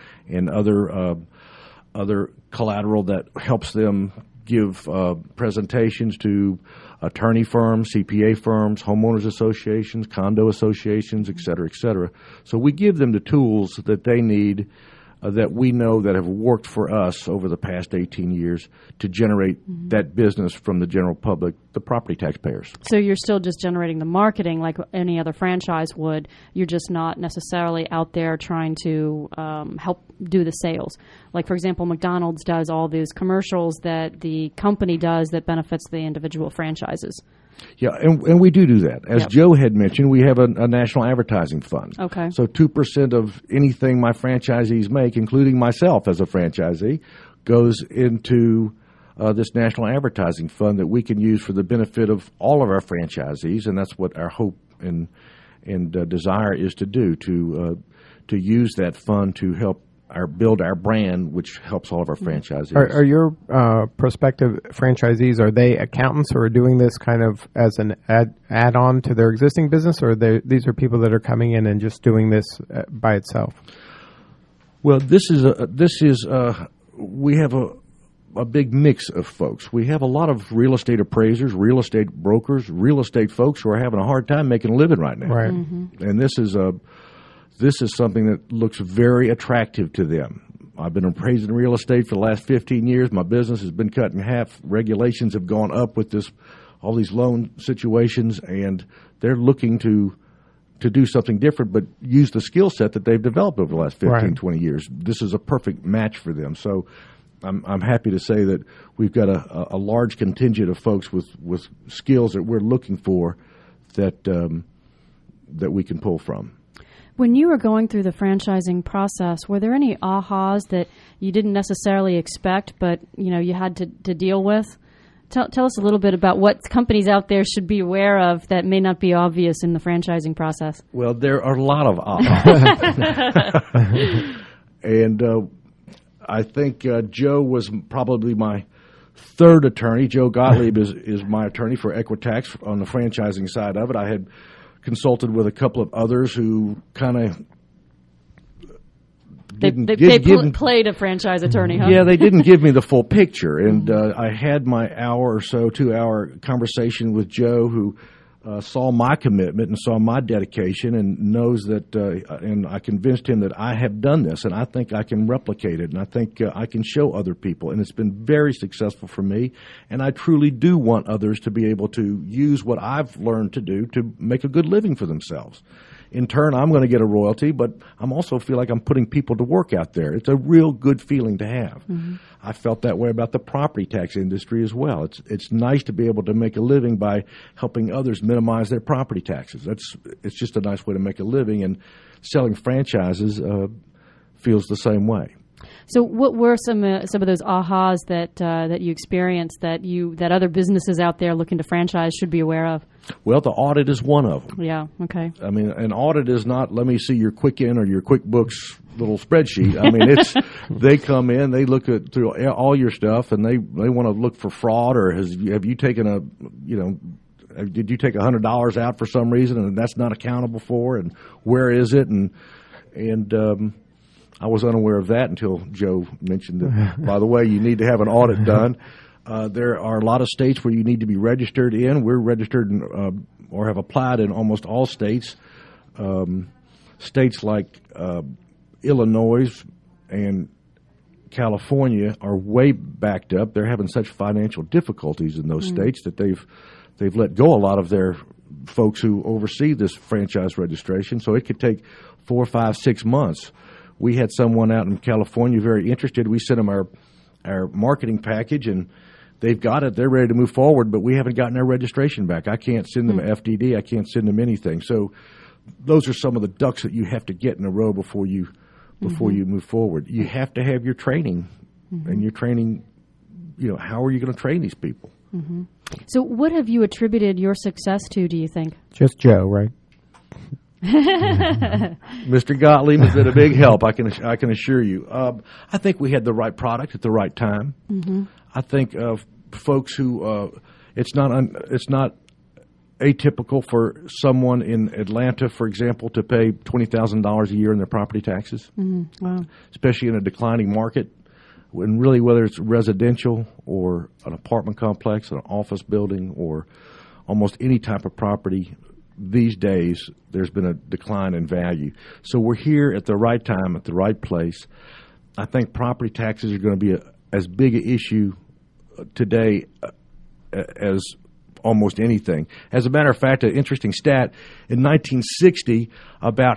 other collateral that helps them give presentations to attorney firms, CPA firms, homeowners associations, condo associations, et cetera, et cetera. So we give them the tools that they need that we know that have worked for us over the past 18 years to generate that business from the general public, the property taxpayers. So you're still just generating the marketing like any other franchise would. You're just not necessarily out there trying to help do the sales. Like, for example, McDonald's does all these commercials that the company does that benefits the individual franchises. Yeah, and we do that. As Joe had mentioned, we have a national advertising fund. Okay. So 2% of anything my franchisees make, including myself as a franchisee, goes into this national advertising fund that we can use for the benefit of all of our franchisees, and that's what our hope and desire is to do, to use that fund to help build our brand, which helps all of our franchisees. Are your prospective franchisees, are they accountants or are doing this kind of as an add-on to their existing business, or these are people that are coming in and just doing this by itself? Well, we have a big mix of folks. We have a lot of real estate appraisers, real estate brokers, real estate folks who are having a hard time making a living right now. Right. Mm-hmm. And this is something that looks very attractive to them. I've been appraising real estate for the last 15 years. My business has been cut in half. Regulations have gone up with all these loan situations, and they're looking to do something different, but use the skill set that they've developed over the last 15, 20 years. This is a perfect match for them. So I'm happy to say that we've got a large contingent of folks with skills that we're looking for that we can pull from. When you were going through the franchising process, were there any ahas that you didn't necessarily expect, but you had to deal with? Tell us a little bit about what companies out there should be aware of that may not be obvious in the franchising process. Well, there are a lot of ahas. And I think Joe was probably my third attorney. Joe Gottlieb is my attorney for Equitax on the franchising side of it. I had consulted with a couple of others who kind of played a franchise attorney, huh? Yeah, they didn't give me the full picture. And I had my 2-hour conversation with Joe, who saw my commitment and saw my dedication and knows that, and I convinced him that I have done this and I think I can replicate it and I think I can show other people. And it's been very successful for me. And I truly do want others to be able to use what I've learned to do to make a good living for themselves. In turn, I'm going to get a royalty, but I'm also feel like I'm putting people to work out there. It's a real good feeling to have. Mm-hmm. I felt that way about the property tax industry as well. It's nice to be able to make a living by helping others minimize their property taxes. It's just a nice way to make a living, and selling franchises feels the same way. So, what were some of those ahas that you experienced that other businesses out there looking to franchise should be aware of? Well, the audit is one of them. Yeah. Okay. I mean, an audit is not let me see your Quicken or your QuickBooks little spreadsheet. I mean, they come in, they look through all your stuff, and they want to look for fraud or have you taken did you take $100 out for some reason and that's not accountable for, and where is it and I was unaware of that until Joe mentioned that, by the way, you need to have an audit done. There are a lot of states where you need to be registered in. We're registered or have applied in almost all states. States like Illinois and California are way backed up. They're having such financial difficulties in those states that they've let go a lot of their folks who oversee this franchise registration. So it could take 4, 5, 6 months. We had someone out in California very interested. We sent them our marketing package, and they've got it. They're ready to move forward, but we haven't gotten our registration back. I can't send them an FDD. I can't send them anything. So those are some of the ducks that you have to get in a row before you move forward. You have to have your training, and your training, how are you going to train these people? So what have you attributed your success to, do you think? Just Joe, right? Mr. Gottlieb has been a big help, I can assure you. I think we had the right product at the right time. I think folks who it's not atypical for someone in Atlanta, for example, to pay $20,000 a year in their property taxes, Wow. especially in a declining market. When really, whether it's residential or an apartment complex, an office building, or almost any type of property, these days there's been a decline in value. So we're here at the right time, at the right place. I think property taxes are going to be as big an issue today as almost anything. As a matter of fact, an interesting stat, in 1960, about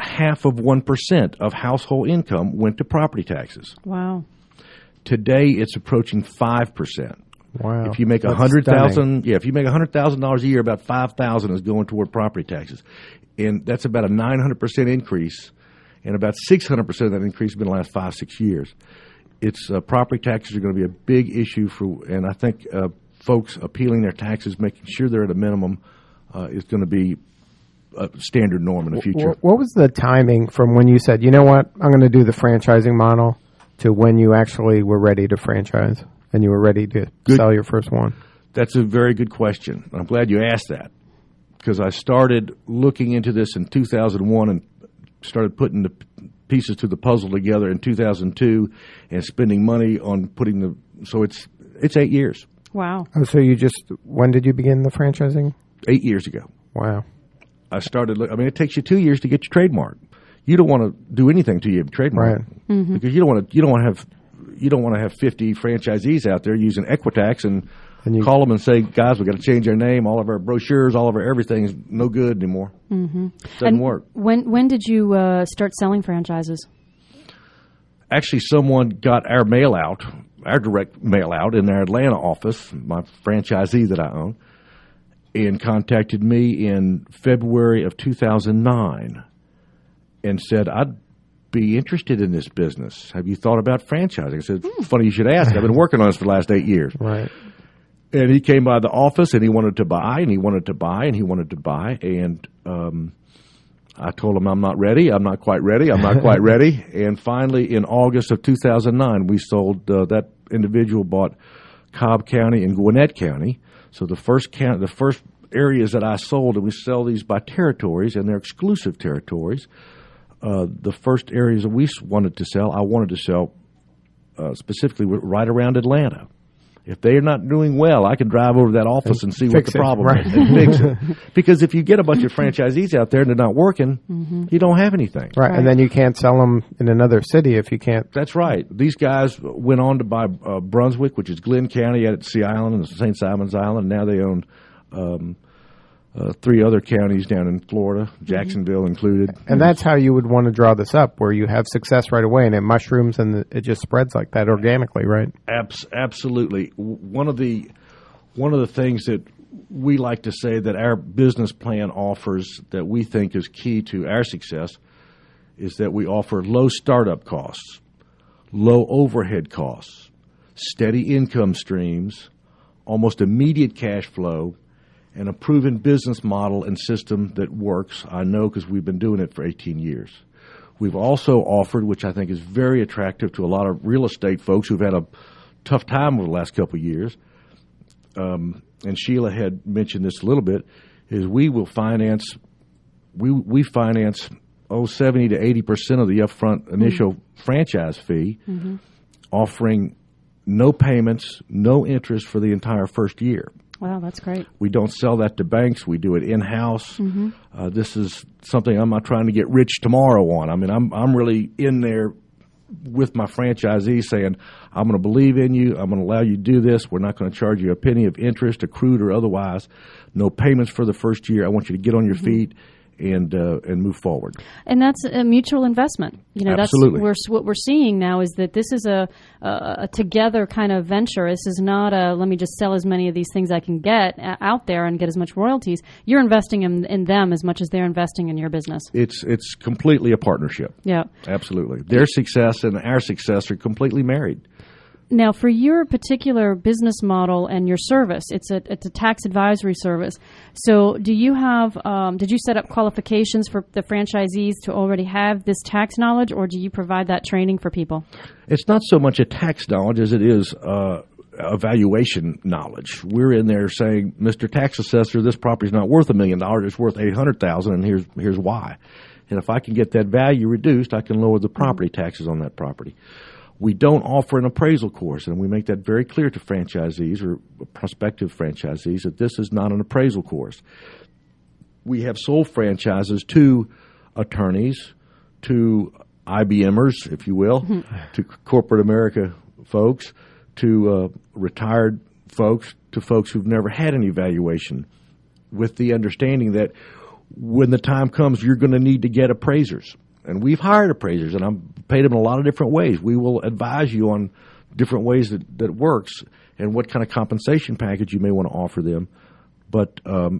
0.5% of household income went to property taxes. Wow. Today, it's approaching 5%. Wow. If you make $100,000, if you make $100,000 a year, about $5,000 is going toward property taxes, and that's about a 900% increase, and about 600% of that increase has been the last 5-6 years. It's property taxes are going to be a big issue and I think folks appealing their taxes, making sure they're at a minimum, is going to be a standard norm in the future. What was the timing from when you said, you know what, I'm going to do the franchising model, to when you actually were ready to franchise and you were ready to sell your first one? That's a very good question. I'm glad you asked that, because I started looking into this in 2001 and started putting the pieces to the puzzle together in 2002 and spending money on so it's 8 years. Wow. Oh, so when did you begin the franchising? 8 years ago. Wow. I started, it takes you 2 years to get your trademark. You don't want to do anything till you have a trademark, right? Because you don't want to have 50 franchisees out there using Equitax and you call them and say, guys, we've got to change our name. All of our brochures, all of our everything is no good anymore. Doesn't work. When did you start selling franchises? Actually, someone got our mail out, our direct mail out in our Atlanta office, my franchisee that I own, and contacted me in February of 2009. And said, I'd be interested in this business. Have you thought about franchising? I said, funny you should ask. I've been working on this for the last 8 years. Right. And he came by the office, and he wanted to buy, and he wanted to buy, and he wanted to buy. And I told him, I'm not ready. I'm not quite ready. I'm not quite ready. And finally, in August of 2009, we sold, that individual bought Cobb County and Gwinnett County. So the first areas that I sold, and we sell these by territories, and they're exclusive territories. The first areas that we wanted to sell, I wanted to sell specifically right around Atlanta. If they are not doing well, I can drive over to that office and see what the problem is and fix it. Because if you get a bunch of franchisees out there and they're not working, you don't have anything. Right, and then you can't sell them in another city if you can't. That's right. These guys went on to buy Brunswick, which is Glenn County at Sea Island and St. Simon's Island. Now they own 3 other counties down in Florida, Jacksonville included. And that's how you would want to draw this up, where you have success right away and it mushrooms and it just spreads like that organically, right? Absolutely. One of the things that we like to say that our business plan offers that we think is key to our success is that we offer low startup costs, low overhead costs, steady income streams, almost immediate cash flow, and a proven business model and system that works. I know because we've been doing it for 18 years. We've also offered, which I think is very attractive to a lot of real estate folks who've had a tough time over the last couple of years, and Sheila had mentioned this a little bit, is we will finance, we finance 70 to 80% of the upfront initial franchise fee, offering no payments, no interest for the entire first year. Wow, that's great. We don't sell that to banks. We do it in-house. This is something I'm not trying to get rich tomorrow on. I mean, I'm really in there with my franchisees saying, I'm going to believe in you. I'm going to allow you to do this. We're not going to charge you a penny of interest, accrued or otherwise. No payments for the first year. I want you to get on your feet and move forward. And that's a mutual investment. Absolutely. That's what we're seeing now is that this is a together kind of venture. This is not a let me just sell as many of these things I can get out there and get as much royalties. You're investing in them as much as they're investing in your business. It's completely a partnership. Yeah. Absolutely. Their success and our success are completely married. Now, for your particular business model and your service, it's a tax advisory service. So, do you have? Did you set up qualifications for the franchisees to already have this tax knowledge, or do you provide that training for people? It's not so much a tax knowledge as it is evaluation knowledge. We're in there saying, Mr. Tax Assessor, this property's not worth $1 million; it's worth $800,000, and here's why. And if I can get that value reduced, I can lower the property taxes on that property. We don't offer an appraisal course, and we make that very clear to franchisees or prospective franchisees that this is not an appraisal course. We have sold franchises to attorneys, to IBMers, if you will, to corporate America folks, to retired folks, to folks who've never had an evaluation, with the understanding that when the time comes, you're going to need to get appraisers. And we've hired appraisers, and I've paid them in a lot of different ways. We will advise you on different ways that works and what kind of compensation package you may want to offer them. But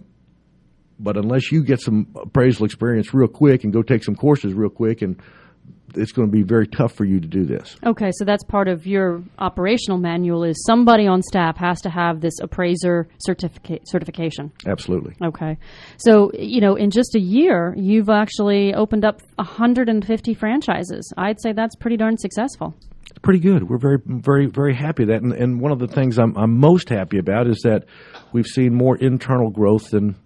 unless you get some appraisal experience real quick and go take some courses real quick, and it's going to be very tough for you to do this. Okay, so that's part of your operational manual is somebody on staff has to have this appraiser certification. Absolutely. Okay. So, in just a year, you've actually opened up 150 franchises. I'd say that's pretty darn successful. It's pretty good. We're very, very, very happy with that. And one of the things I'm most happy about is that we've seen more internal growth than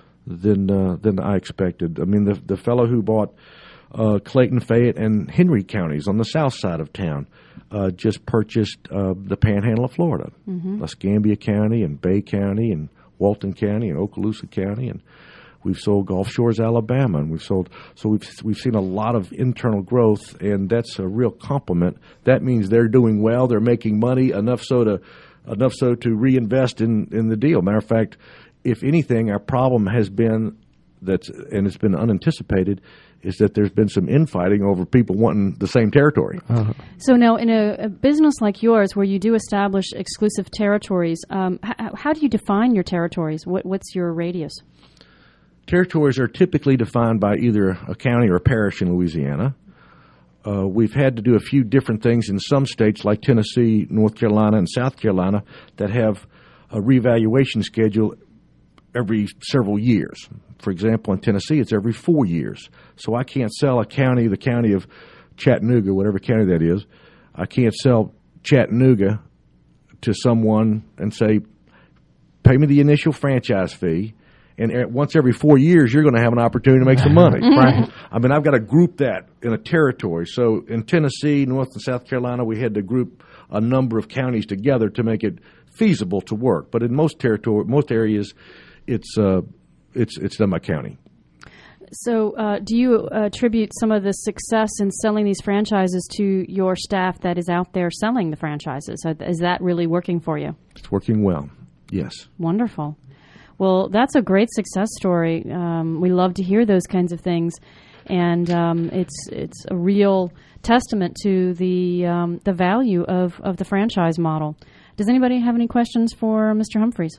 I expected. I mean, the fellow who bought Clayton, Fayette, and Henry counties on the south side of town just purchased the Panhandle of Florida, Escambia County and Bay County and Walton County and Okaloosa County, and we've sold Gulf Shores, Alabama, and we've seen a lot of internal growth, and that's a real compliment. That means they're doing well, they're making money enough so to reinvest in the deal. Matter of fact, if anything, our problem has been and it's been unanticipated, is that there's been some infighting over people wanting the same territory. Uh-huh. So now in a business like yours where you do establish exclusive territories, how do you define your territories? What's your radius? Territories are typically defined by either a county or a parish in Louisiana. We've had to do a few different things in some states like Tennessee, North Carolina, and South Carolina that have a revaluation schedule every several years. For example, in Tennessee, it's every 4 years. So I can't sell the county of Chattanooga, whatever county that is. I can't sell Chattanooga to someone and say, pay me the initial franchise fee, and once every 4 years, you're going to have an opportunity to make some money. Right? I mean, I've got to group that in a territory. So in Tennessee, North and South Carolina, we had to group a number of counties together to make it feasible to work. But in most areas, it's done by county. So do you attribute some of the success in selling these franchises to your staff that is out there selling the franchises? Is that really working for you? It's working well, yes. Wonderful. Well, that's a great success story. We love to hear those kinds of things, and it's a real testament to the value of the franchise model. Does anybody have any questions for Mr. Humphreys?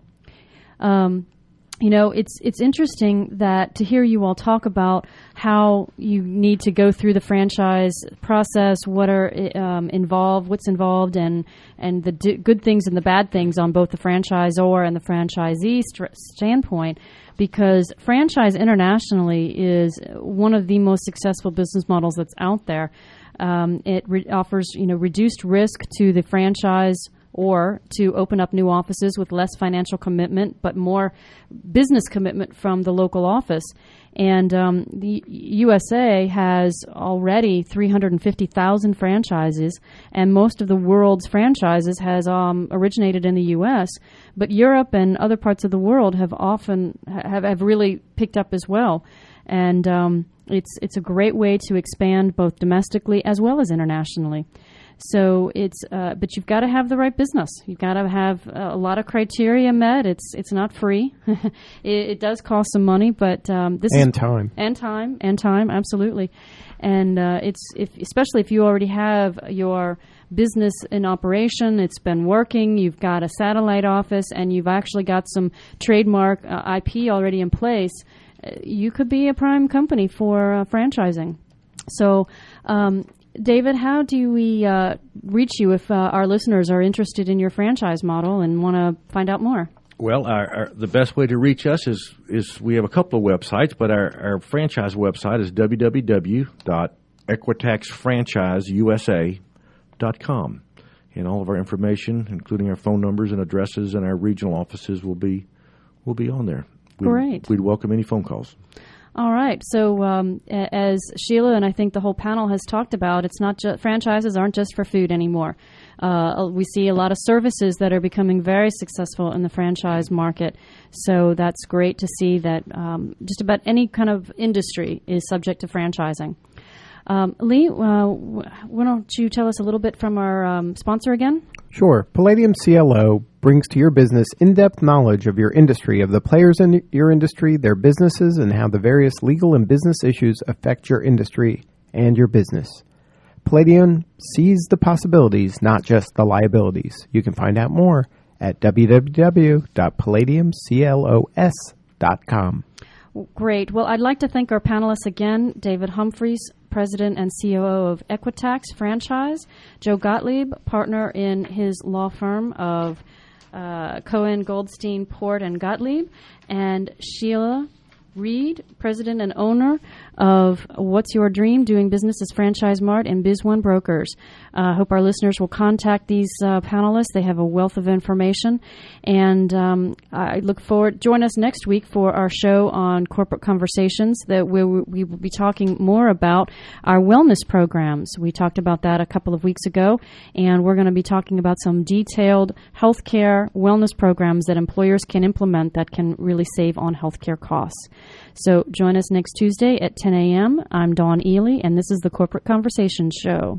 It's interesting that to hear you all talk about how you need to go through the franchise process, what are what's involved, and the good things and the bad things on both the franchisor and the franchisee standpoint, because franchise internationally is one of the most successful business models that's out there. It offers reduced risk to the franchise or to open up new offices with less financial commitment, but more business commitment from the local office. And the USA has already 350,000 franchises, and most of the world's franchises has originated in the U.S., but Europe and other parts of the world have really picked up as well. And It's a great way to expand both domestically as well as internationally. So but you've got to have the right business. You've got to have a lot of criteria met. It's not free. It does cost some money, but time, absolutely. And especially if you already have your business in operation, it's been working. You've got a satellite office, and you've actually got some trademark IP already in place. You could be a prime company for franchising. So. David, how do we reach you if our listeners are interested in your franchise model and want to find out more? Well, the best way to reach us is we have a couple of websites, but our franchise website is www.equitaxfranchiseusa.com. And all of our information, including our phone numbers and addresses and our regional offices, will be on there. Great. We'd welcome any phone calls. All right. So as Sheila and I think the whole panel has talked about, it's not franchises aren't just for food anymore. We see a lot of services that are becoming very successful in the franchise market. So that's great to see that just about any kind of industry is subject to franchising. Lee, why don't you tell us a little bit from our sponsor again? Sure. Palladium CLO brings to your business in-depth knowledge of your industry, of the players in your industry, their businesses, and how the various legal and business issues affect your industry and your business. Palladium sees the possibilities, not just the liabilities. You can find out more at www.palladiumclos.com. Great. Well, I'd like to thank our panelists again, David Humphreys, President and COO of Equitax Franchise, Joe Gottlieb, partner in his law firm of Cohen, Goldstein, Port, and Gottlieb, and Sheila Reed, President and owner of What's Your Dream, doing business as Franchise Mart and Biz One Brokers. I hope our listeners will contact these panelists. They have a wealth of information. And I look forward. Join us next week for our show on corporate conversations that we will be talking more about our wellness programs. We talked about that a couple of weeks ago, and we're going to be talking about some detailed healthcare wellness programs that employers can implement that can really save on healthcare costs. So join us next Tuesday at 10 a.m. I'm Dawn Ely, and this is the Corporate Conversations Show.